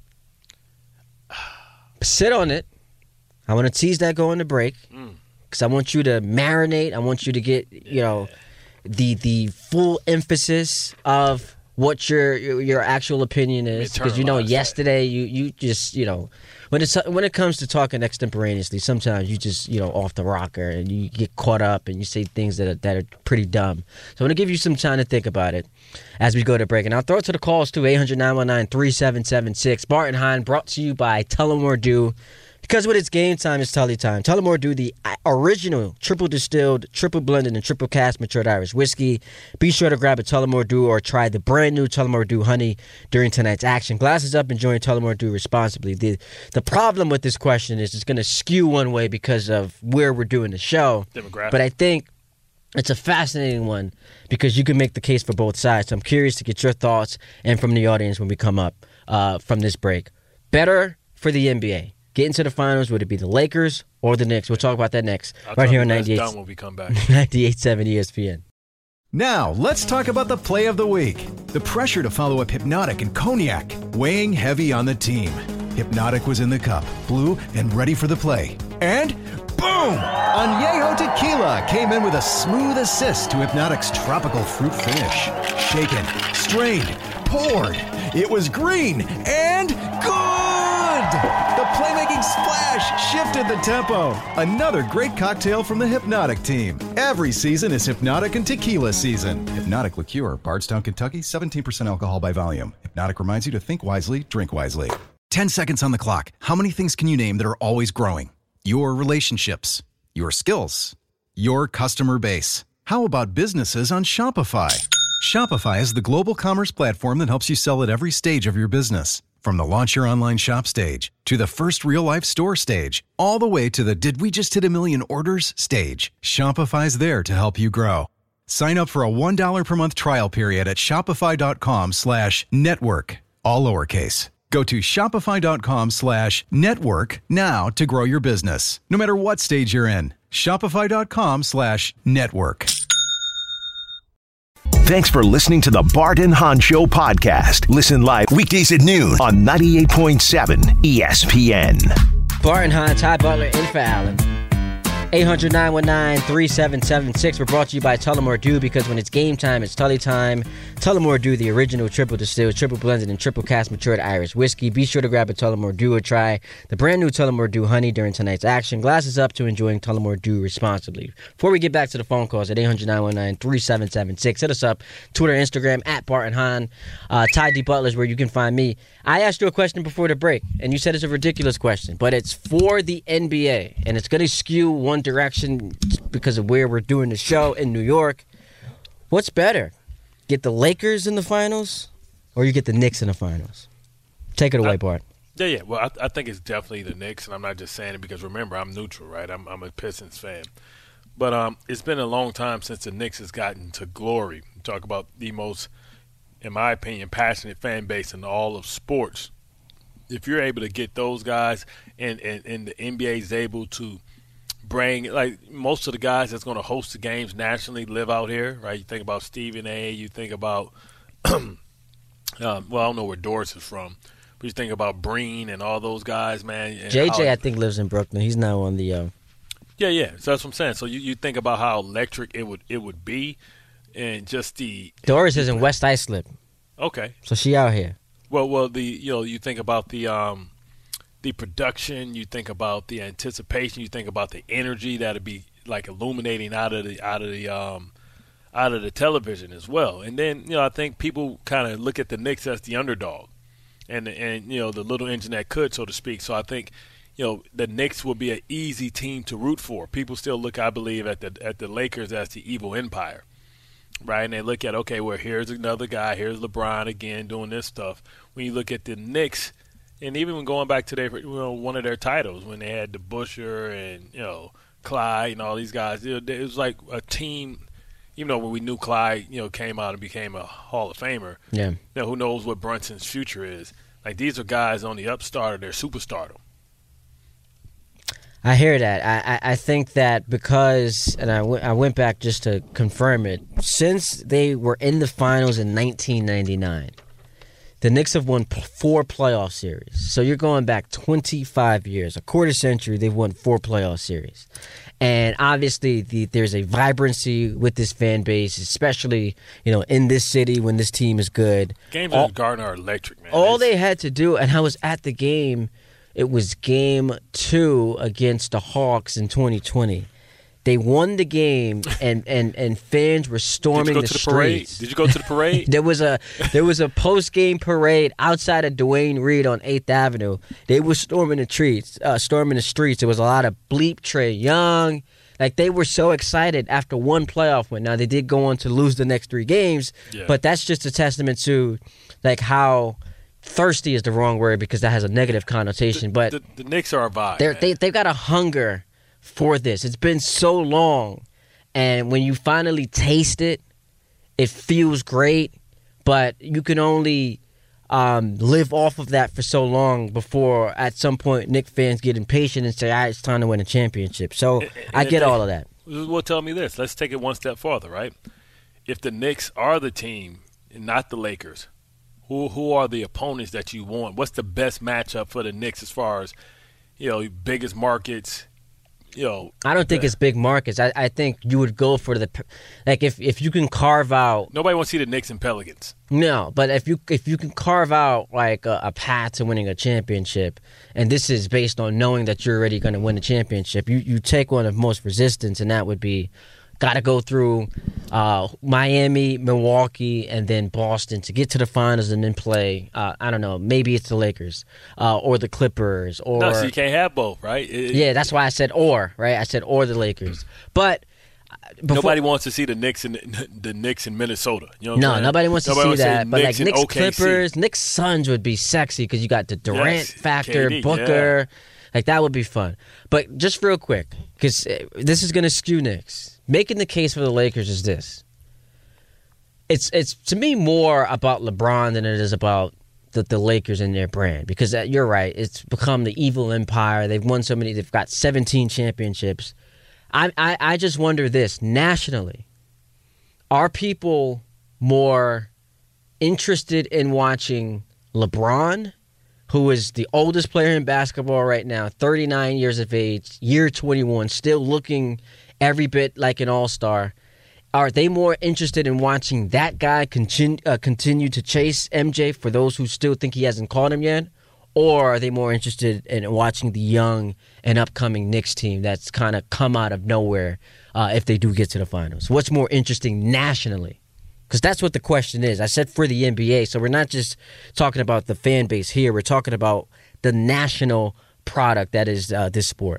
Sit on it. I want to tease that going to break because I want you to marinate. I want you to get, you know, the the full emphasis of what your your, your actual opinion is, because you know yesterday you, you just you know when it's when it comes to talking extemporaneously, sometimes you just you know off the rocker and you get caught up and you say things that are, that are pretty dumb. So I'm gonna give you some time to think about it as we go to break, and I'll throw it to the calls too. eight hundred, nine one nine, three seven seven six. Bart and Hahn brought to you by Tullamore Dew. Because when it's game time, it's Tully time. Tullamore Dew, the original triple distilled, triple blended, and triple cast matured Irish whiskey. Be sure to grab a Tullamore Dew or try the brand new Tullamore Dew Honey during tonight's action. Glasses up, enjoying Tullamore Dew responsibly. The the problem with this question is it's going to skew one way because of where we're doing the show. Demographic. But I think it's a fascinating one because you can make the case for both sides. So I'm curious to get your thoughts and from the audience when we come up uh, from this break. Better for the N B A. Get into the finals, would it be the Lakers or the Knicks? We'll talk about that next. I'll right here on ninety-eight ninety-eight when we come back. ninety-eight point seven E S P N. Now, let's talk about the play of the week. The pressure to follow up Hypnotic and Cognac, weighing heavy on the team. Hypnotic was in the cup, blue, and ready for the play. And boom! Añejo Tequila came in with a smooth assist to Hypnotic's tropical fruit finish. Shaken, strained, poured. It was green and good! The playmaking splash shifted the tempo. Another great cocktail from the Hypnotic team. Every season is Hypnotic and Tequila season. Hypnotic Liqueur, Bardstown, Kentucky, seventeen percent alcohol by volume. Hypnotic reminds you to think wisely, drink wisely. Ten seconds on the clock. How many things can you name that are always growing? Your relationships, your skills, your customer base. How about businesses on Shopify? Shopify is the global commerce platform that helps you sell at every stage of your business. From the launch your online shop stage, to the first real-life store stage, all the way to the did we just hit a million orders stage, Shopify's there to help you grow. Sign up for a one dollar per month trial period at shopify.com slash network, all lowercase. Go to shopify.com slash network now to grow your business, no matter what stage you're in. Shopify.com slash network. Thanks for listening to the Bart and Hahn Show podcast. Listen live weekdays at noon on ninety-eight point seven E S P N. Bart and Hahn, Ty Butler in for Allen. eight hundred, nine one nine, three seven seven six. We're brought to you by Tullamore Dew because when it's game time, it's Tully time. Tullamore Dew, the original triple distilled, triple blended, and triple cast matured Irish whiskey. Be sure to grab a Tullamore Dew or try the brand new Tullamore Dew Honey during tonight's action. Glasses up to enjoying Tullamore Dew responsibly. Before we get back to the phone calls at eight hundred, nine one nine, three seven seven six, hit us up, Twitter, Instagram, at Bart and Hahn. Uh, Ty D. Butler is where you can find me. I asked you a question before the break, and you said it's a ridiculous question, but it's for the N B A, and it's going to skew one direction because of where we're doing the show in New York. What's better? Get the Lakers in the finals or you get the Knicks in the finals? Take it away, I, Bart. Yeah, yeah. Well, I, I think it's definitely the Knicks, and I'm not just saying it because, remember, I'm neutral, right? I'm, I'm a Pistons fan. But um, it's been a long time since the Knicks has gotten to glory. You talk about the most, in my opinion, passionate fan base in all of sports. If you're able to get those guys and, and, and the N B A is able to bring, like most of the guys that's going to host the games nationally live out here, right? You think about Stephen A. You think about, um, well, I don't know where Doris is from, but you think about Breen and all those guys, man. J J, how, I think, lives in Brooklyn. He's now on the. Uh... Yeah, yeah. So that's what I'm saying. So you, you think about how electric it would it would be, and just the Doris is in West Islip. Okay. So she out here. Well, well, the you know you think about the um. the production, you think about the anticipation, you think about the energy that'd be like illuminating out of the out of the um out of the television as well. And then, you know, I think people kind of look at the Knicks as the underdog and and you know, the little engine that could, so to speak. So I think, you know, the Knicks will be an easy team to root for. People still look, I believe, at the at the Lakers as the evil empire. Right? And they look at, okay, well, here's another guy, here's LeBron again doing this stuff. When you look at the Knicks, and even when going back to their, you know, one of their titles, when they had the Busher and, you know, Clyde and all these guys, it was like a team. Even though when we knew Clyde, you know, came out and became a Hall of Famer, yeah, you know, who knows what Brunson's future is? Like, these are guys on the upstart of their superstardom. I hear that. I, I, I think that because, and I, w- I went back just to confirm it, since they were in the finals in nineteen ninety-nine, the Knicks have won p- four playoff series. So you're going back twenty-five years, a quarter century, they've won four playoff series. And obviously the, there's a vibrancy with this fan base, especially, you know, in this city when this team is good. Games all, in the Garden are electric, man. All it's, they had to do, and I was at the game, It was game two against the Hawks in twenty twenty. They won the game, and, and, and fans were storming Did you go the, to the streets. Parade? Did you go to the parade? there was a there was a post game parade outside of Dwayne Reed on eighth Avenue. They were storming the streets. Uh, storming the streets. There was a lot of bleep Trae Young. Like, they were so excited after one playoff win. Now, they did go on to lose the next three games, yeah. but that's just a testament to like how thirsty is the wrong word because that has a negative connotation. The, but the, the Knicks are a vibe. They're, they they've got a hunger for this. It's been so long, and when you finally taste it, it feels great, but you can only um, live off of that for so long before at some point Knicks fans get impatient and say, all right, it's time to win a championship. So and, and I get they, all of that. Well, tell me this. Let's take it one step farther, right? If the Knicks are the team and not the Lakers, who who are the opponents that you want? What's the best matchup for the Knicks as far as, you know, biggest markets? You know, I don't think uh, it's big markets. I, I think you would go for the like if, if you can carve out. Nobody wants to see the Knicks and Pelicans. No, but if you if you can carve out like a, a path to winning a championship, and this is based on knowing that you're already going to win a championship, you you take one of most resistance, and that would be got to go through uh, Miami, Milwaukee, and then Boston to get to the finals and then play, uh, I don't know, maybe it's the Lakers uh, or the Clippers. Or No, so you can't have both, right? It, yeah, that's why I said or, right? I said or the Lakers. But before, nobody wants to see the Knicks in the Knicks in Minnesota. You know what no, I'm nobody wants nobody to wants see that. But like Knicks O K C. Clippers, Knicks Suns would be sexy because you got the Durant yes, factor, K D, Booker. Yeah. Like, that would be fun. But just real quick, because this is going to skew Knicks. Making the case for the Lakers is this. It's, it's to me, more about LeBron than it is about the, the Lakers and their brand. Because you're right. It's become the evil empire. They've won so many. They've got seventeen championships. I, I, I just wonder this. Nationally, are people more interested in watching LeBron, who is the oldest player in basketball right now, thirty-nine years of age, year twenty-one, still looking every bit like an all-star? Are they more interested in watching that guy continue, uh, continue to chase M J for those who still think he hasn't caught him yet? Or are they more interested in watching the young and upcoming Knicks team that's kind of come out of nowhere uh, if they do get to the finals? What's more interesting nationally? Because that's what the question is. I said for the N B A, so we're not just talking about the fan base here. We're talking about the national product that is uh, this sport.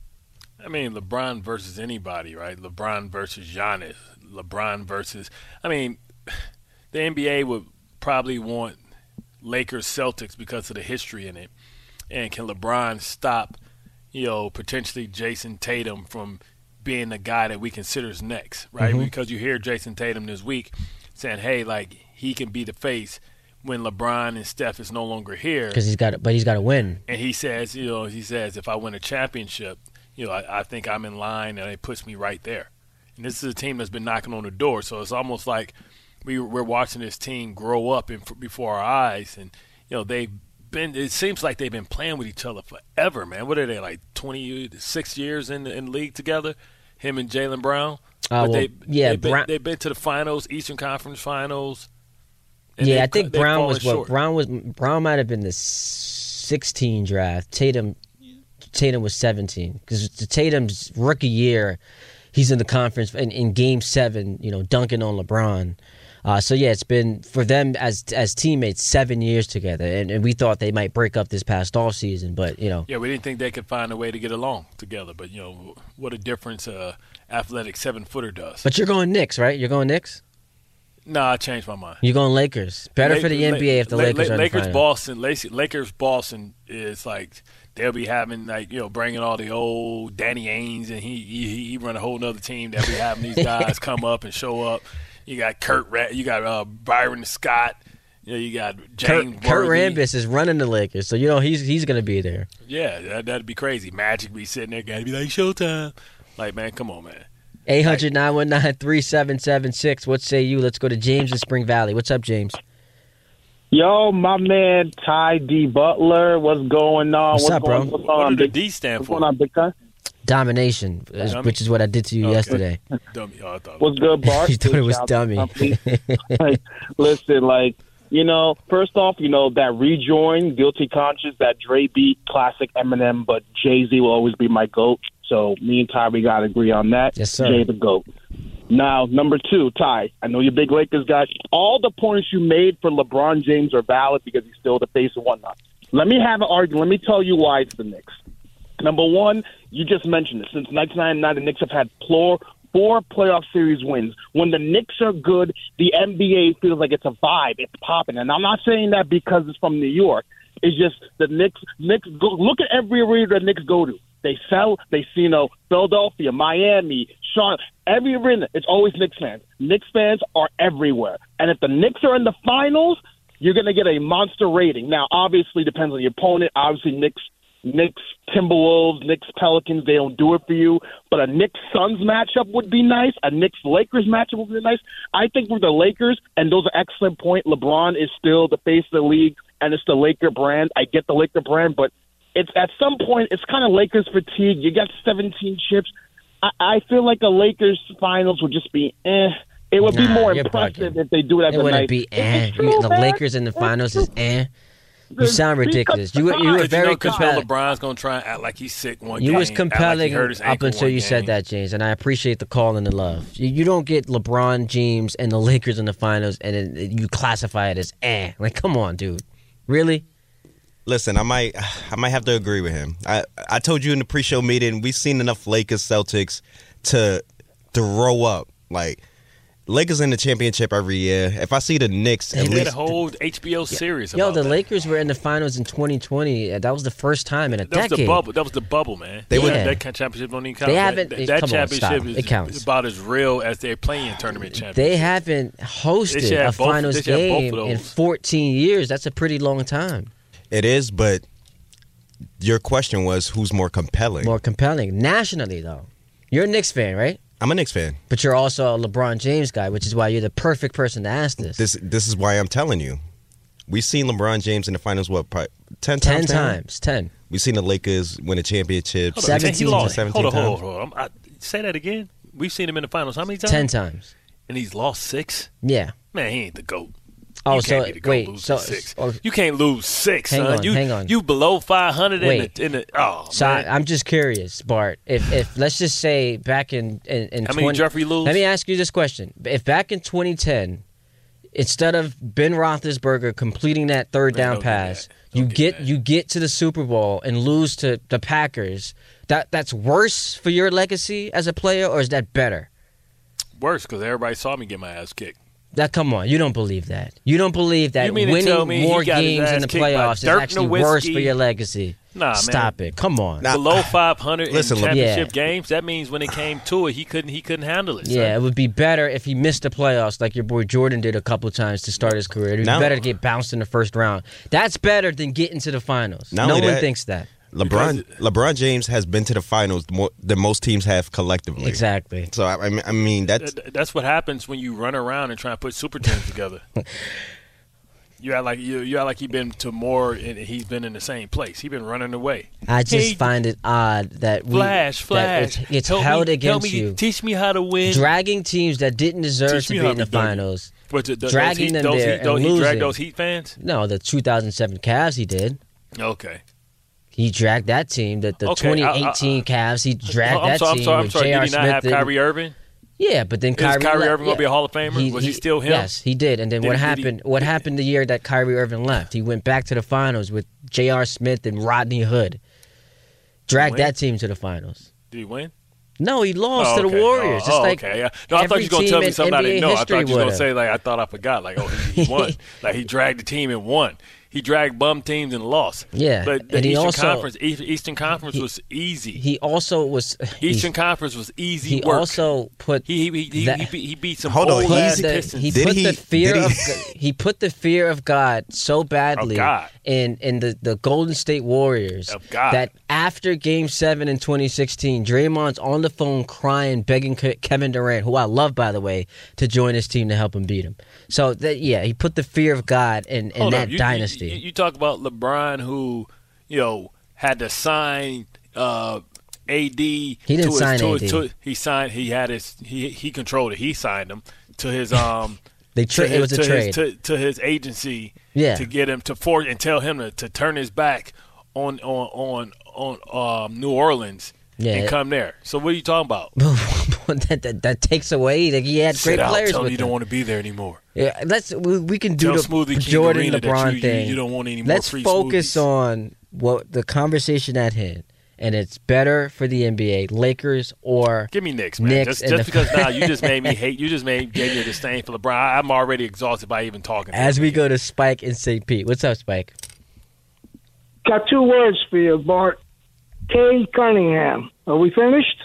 I mean, LeBron versus anybody, right? LeBron versus Giannis. LeBron versus – I mean, the N B A would probably want Lakers Celtics because of the history in it. And can LeBron stop, you know, potentially Jason Tatum from being the guy that we consider is next, right? Mm-hmm. Because you hear Jason Tatum this week saying, hey, like, he can be the face when LeBron and Steph is no longer here. Because he's got – but he's got to win. And he says, you know, he says, if I win a championship – you know, I, I think I'm in line, and it puts me right there. And this is a team that's been knocking on the door, so it's almost like we, we're watching this team grow up in, before our eyes. And, you know, they've been – it seems like they've been playing with each other forever, man. What are they, like twenty-six years in the, in the league together, him and Jaylen Brown? Uh, well, they, yeah, they've been, Brown, they've been to the finals, Eastern Conference Finals. Yeah, I think Brown was what – Brown was Brown might have been the sixteen draft. Tatum – Tatum was seventeen because Tatum's rookie year, he's in the conference in, in Game Seven, you know, dunking on LeBron. Uh, so yeah, it's been for them as as teammates seven years together, and, and we thought they might break up this past off season, but you know, yeah, we didn't think they could find a way to get along together. But you know, what a difference a athletic seven footer does. But you're going Knicks, right? You're going Knicks. No, I changed my mind. You're going Lakers. Better La- for the N B A if the La- Lakers La- are Lakers in the final. Boston. Lakers Boston is like they'll be having like you know bringing all the old Danny Ainge and he he, he run a whole nother team. They'll be having these guys come up and show up. You got Kurt, Rat, you got uh, Byron Scott. You know, you got James. Kurt, Kurt Rambis is running the Lakers, so you know he's he's gonna be there. Yeah, that, that'd be crazy. Magic be sitting there, gotta be like Showtime. Like man, come on, man. eight hundred, nine one nine, three seven seven six. What say you? Let's go to James in Spring Valley. What's up, James? Yo, my man Ty D. Butler. What's going on? What's, what's up, going, bro? What's on, what do the big, D stand what's for? Going on, big guy? Domination, Dummy? which is what I did to you okay. yesterday. Dummy. Oh, I thought What's good, Bart? You thought it was dummy. like, listen, like, You know, first off, you know, that rejoin, Guilty Conscience, that Dre beat, classic Eminem, but Jay-Z will always be my GOAT. So me and Ty, we got to agree on that. Yes, sir. Jay the GOAT. Now, number two, Ty, I know you're a big Lakers guy. All the points you made for LeBron James are valid because he's still the face and whatnot. Let me have an argument. Let me tell you why it's the Knicks. Number one, you just mentioned it. Since nineteen ninety-nine, the Knicks have had four, four playoff series wins. When the Knicks are good, the N B A feels like it's a vibe. It's popping. And I'm not saying that because it's from New York. It's just the Knicks. Knicks go, look at every arena the Knicks go to. They sell. They see, you know, Philadelphia, Miami, Charlotte. Every arena, it's always Knicks fans. Knicks fans are everywhere. And if the Knicks are in the finals, you're going to get a monster rating. Now, obviously, depends on the opponent. Obviously, Knicks, Knicks, Timberwolves, Knicks, Pelicans, they don't do it for you. But a Knicks-Suns matchup would be nice. A Knicks-Lakers matchup would be nice. I think with the Lakers, and those are excellent point, LeBron is still the face of the league, and it's the Laker brand. I get the Laker brand, but it's at some point, it's kind of Lakers fatigue. You got seventeen chips. I, I feel like a Lakers finals would just be eh. It would nah, be more impressive if they do it every night. It wouldn't night. be eh. True, the man. Lakers in the finals is eh. You sound ridiculous. You, you were very you know, compelling. LeBron's going to try and act like he's sick one you game. was compelling like up until you game. said that, James, and I appreciate the call and the love. You, you don't get LeBron James and the Lakers in the finals, and it, you classify it as eh. Like, come on, dude. Really? Listen, I might I might have to agree with him. I, I told you in the pre-show meeting, we've seen enough Lakers Celtics to throw up. Like, Lakers in the championship every year. If I see the Knicks, they did a whole H B O series Yo, about the that. Lakers were in the finals in twenty twenty. That was the first time in a that decade. Was the bubble. That was the bubble, man. They yeah. would, that kind of championship don't even count. They haven't. That, that come championship on, is it counts. about as real as their playing tournament championship. They haven't hosted they a both, finals game in those. fourteen years. That's a pretty long time. It is, but your question was who's more compelling? More compelling. Nationally, though. You're a Knicks fan, right? I'm a Knicks fan. But you're also a LeBron James guy, which is why you're the perfect person to ask this. This this is why I'm telling you. We've seen LeBron James in the finals, what, probably ten times? Ten times. Ten. We've seen the Lakers win a championship Hold on, seventeen, he lost. seventeen hold on, times. hold on, hold on. I, say that again. We've seen him in the finals how many times? Ten times. And he's lost six? Yeah. Man, he ain't the GOAT. Oh, you so can't be the GOAT wait, losing so six. oh, you can't lose six, hang son. on, you, hang on. You below five hundred in wait. the, in the oh so man. I, I'm just curious, Bart. If if let's just say back in in, in how twenty, many Jeffrey lose? Let me ask you this question: if back in twenty ten, instead of Ben Roethlisberger completing that third man, down don't pass, do you do get that. you get to the Super Bowl and lose to the Packers. That that's worse for your legacy as a player, or is that better? Worse because everybody saw me get my ass kicked. That come on, you don't believe that. You don't believe that You mean to tell winning me he more got his games in ass the kicked by playoffs is Dirk actually worse Nowitzki? for your legacy. Nah, man. Stop it. Come on. Now, Below five hundred in listen, championship yeah. games. That means when it came to it, he couldn't he couldn't handle it. Yeah, son. it would be better if he missed the playoffs like your boy Jordan did a couple times to start his career. It would be Now- better to get bounced in the first round. That's better than getting to the finals. Not No only one that, thinks that. LeBron LeBron James has been to the finals more than most teams have collectively. Exactly. So I, I mean- I mean that's Th- That's what happens when you run around and try to put super teams together. You act like you you act like he been to more and he's been in the same place. He been running away. I just Hey, find it odd that we Flash, that flash. it's, it's help held me, against help me, you. Teach me how to win. Dragging teams that didn't deserve Teach to me be how in the to do it. finals. But the, the, dragging those heat, them those there heat, and those, he losing. dragged those Heat fans. No, the two thousand seven Cavs he did. Okay. He dragged that team. The, the Okay, twenty I- I- eighteen Cavs, he dragged I'm that sorry, I'm team sorry. I'm with sorry. J R. Did he not Smith. have didn't- Kyrie Irving? Yeah, but then Is Kyrie, Kyrie left- Irving gonna be a Hall of Famer? Was he still him? Yes, he did. And then Did- what did he- happened? What happened the year that Kyrie Irving left? He went back to the finals with J R. Smith and Rodney Hood. Dragged win? that team to the finals. Did he win? No, he lost Oh, to the okay. Warriors. Oh, Just oh, like okay. Yeah. No, I thought you were gonna every tell team me in something I N B A didn't know. I history thought you were gonna would've. say like I thought I forgot. Like oh, he, he won. Like he dragged the team and won. He dragged bum teams and lost. Yeah, but the and he Eastern also- Conference, East- Eastern Conference was easy. He also was. Eastern he, Conference was easy he work. also put. he he he, that- he, beat, he beat some Hold on, old he- ass the- Pistons. he Did put he- the fear did of he- he put the fear of God so badly Of God. in in the, the Golden State Warriors Of God. that after Game Seven in twenty sixteen, Draymond's on the phone crying, begging Ke- Kevin Durant, who I love by the way, to join his team to help him beat him. So that yeah, he put the fear of God in, in Hold that up. You- dynasty. You, you, you talk about LeBron, who you know had to sign uh, A D. He didn't to his, sign to A D. His, to, he signed. He had his. He he controlled it. He signed him to his um They tra- his, it was a to trade his, to, to his agency yeah. to get him to force and tell him to, to turn his back on on on on um, New Orleans yeah. and come there. So what are you talking about? that, that that takes away. Like, he had Sit great out, players. Tell with him you him. don't want to be there anymore. Yeah, let's we, we can do tell the Smoothie King Jordan Arena LeBron that you, thing. You, you don't want any more let's free focus smoothies. on what the conversation at hand. And it's better for the N B A, Lakers or give me Knicks, man. Knicks just just the, because now you just made me hate. You just made gave me a disdain for LeBron. I'm already exhausted by even talking. As we go to Spike in Saint Pete, what's up, Spike? Got two words for you, Bart. Cade Cunningham. Are we finished?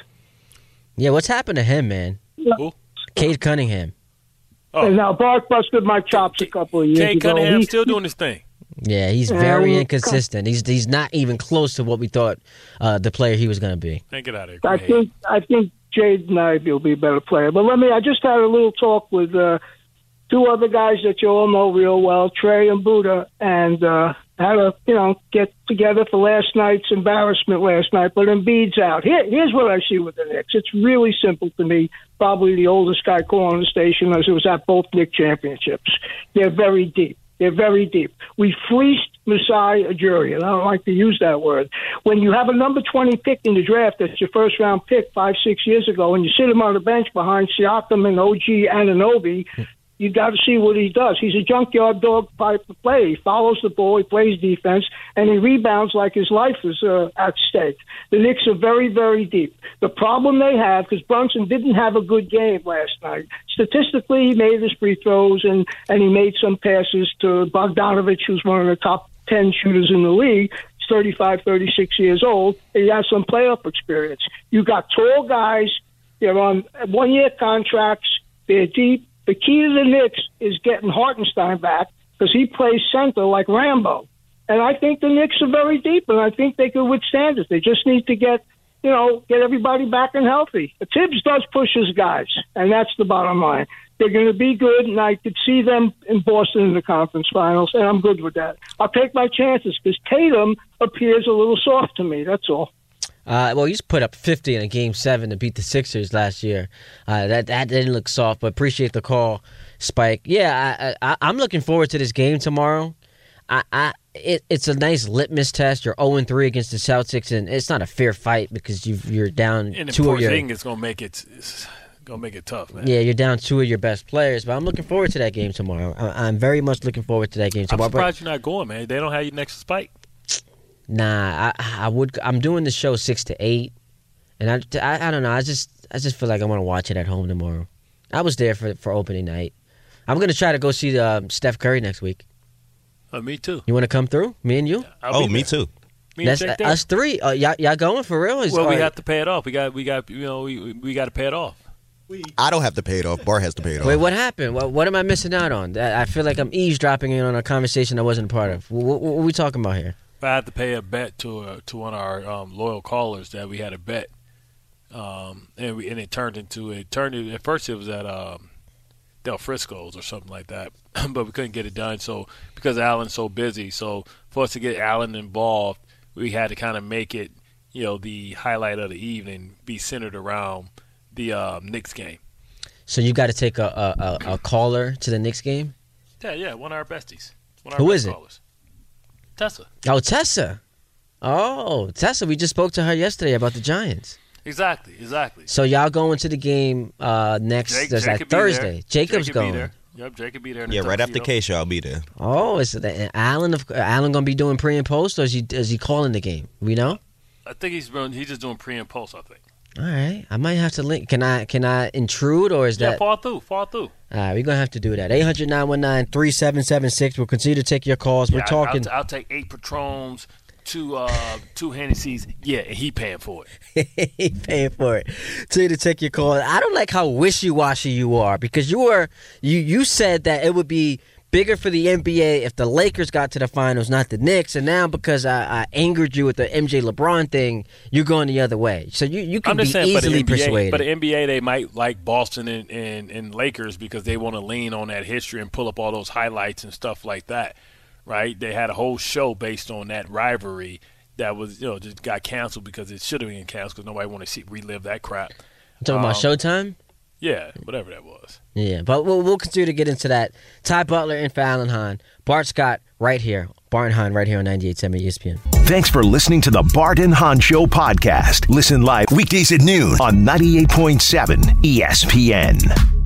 Yeah, what's happened to him, man? Who? Cade Cunningham. Oh. And now Bart busted my chops a couple of years Cade ago. Cunningham's He, still doing his thing. Yeah, he's very um, inconsistent. He's he's not even close to what we thought uh, the player he was going to be. Can't get out of here. I think I think Jaden Ivey will be a better player. But let me. I just had a little talk with uh, two other guys that you all know real well, Trey and Buddha, and uh, had a you know get together for last night's embarrassment last night. But Embiid's out. Here, here's what I see with the Knicks. It's really simple to me. Probably the oldest guy calling the station, as it was at both Knicks championships. They're very deep. They're very deep. We fleeced Masai Ujiri, and I don't like to use that word. When you have a number twenty pick in the draft, that's your first-round pick five, six years ago, and you sit him on the bench behind Siakam and O G Anunoby, you got to see what he does. He's a junkyard dog type of player. He follows the ball, he plays defense, and he rebounds like his life is uh, at stake. The Knicks are very, very deep. The problem they have, because Brunson didn't have a good game last night. Statistically, he made his free throws, and, and he made some passes to Bogdanovich, who's one of the top ten shooters in the league. He's thirty-five, thirty-six years old, and he has some playoff experience. You got tall guys. They're on one-year contracts. They're deep. The key to the Knicks is getting Hartenstein back because he plays center like Rambo. And I think the Knicks are very deep, and I think they could withstand it. They just need to get, you know, get everybody back and healthy. Tibbs does push his guys, and that's the bottom line. They're going to be good, and I could see them in Boston in the conference finals, and I'm good with that. I'll take my chances because Tatum appears a little soft to me. That's all. Uh, well, he's put up fifty in a game seven to beat the Sixers last year. Uh, that that didn't look soft, but appreciate the call, Spike. Yeah, I, I, I'm looking forward to this game tomorrow. I, I it, it's a nice litmus test. You're oh and three against the Celtics, and it's not a fair fight because you you're down and two of your. Porzingis gonna make it. It's gonna make it tough, man. Yeah, you're down two of your best players, but I'm looking forward to that game tomorrow. I, I'm very much looking forward to that game tomorrow. I'm surprised you're not going, man. They don't have you next to Spike. Nah, I, I would. I'm doing the show six to eight, and I, I, I don't know. I just, I just feel like I want to watch it at home tomorrow. I was there for for opening night. I'm gonna try to go see uh, Steph Curry next week. Uh, me too. You want to come through? Me and you? I'll oh, me too. Me That's and Jake us three. Uh, y'all, y'all going for real? Is, well, we right. have to pay it off. We got, we got, you know, we we got to pay it off. I don't have to pay it off. Bart has to pay it off. Wait, what happened? What, what am I missing out on? I feel like I'm eavesdropping in on a conversation I wasn't a part of. What, what, what are we talking about here? I had to pay a bet to uh, to one of our um, loyal callers that we had a bet, um, and we and it turned into it turned it, at first it was at um, Del Frisco's or something like that, but we couldn't get it done. So because Alan's so busy, so for us to get Alan involved, we had to kind of make it, you know, the highlight of the evening be centered around the um, Knicks game. So you got to take a, a, a, a caller to the Knicks game? Yeah, yeah, one of our besties. One of our Who best is it? callers. Tessa. Oh, Tessa. Oh, Tessa. We just spoke to her yesterday about the Giants. Exactly, exactly. So y'all going to the game uh, next Jake, that's Jake like could be Thursday. there. Jacob's Jake could be going. there. Yep, Jake could be there. in the Yeah, right after tuxedo. Keisha, I'll be there. Oh, is it Allen? Of Allen gonna be doing pre and post, or is he is he calling the game? We know. I think he's been, he's just doing pre and post. I think. All right, I might have to link. Can I can I intrude, or is Yeah, that? fall through, fall through. All right, we're gonna have to do that. eight hundred, nine one nine, three seven seven six. We'll continue to take your calls. We're Yeah, talking. I'll, I'll take eight Patrons, two uh, two Hennessy's. Yeah, and he paying for it. He paying for it. Continue to take your calls. I don't like how wishy washy you are because you were you you said that it would be bigger for the N B A if the Lakers got to the finals, not the Knicks. And now because I, I angered you with the M J LeBron thing, you're going the other way. So you, you can I'm be just saying, but the easily N B A, persuaded. But the N B A, they might like Boston and, and, and Lakers because they want to lean on that history and pull up all those highlights and stuff like that, right? They had a whole show based on that rivalry that was, you know, just got canceled because it should have been canceled because nobody want to see relive that crap. You talking um, about Showtime? Yeah, whatever that was. Yeah, but we'll, we'll continue to get into that. Ty Butler and for Alan Hahn. Bart Scott right here. Bart and Hahn right here on ninety-eight point seven E S P N. Thanks for listening to the Bart and Hahn Show podcast. Listen live weekdays at noon on ninety-eight point seven E S P N.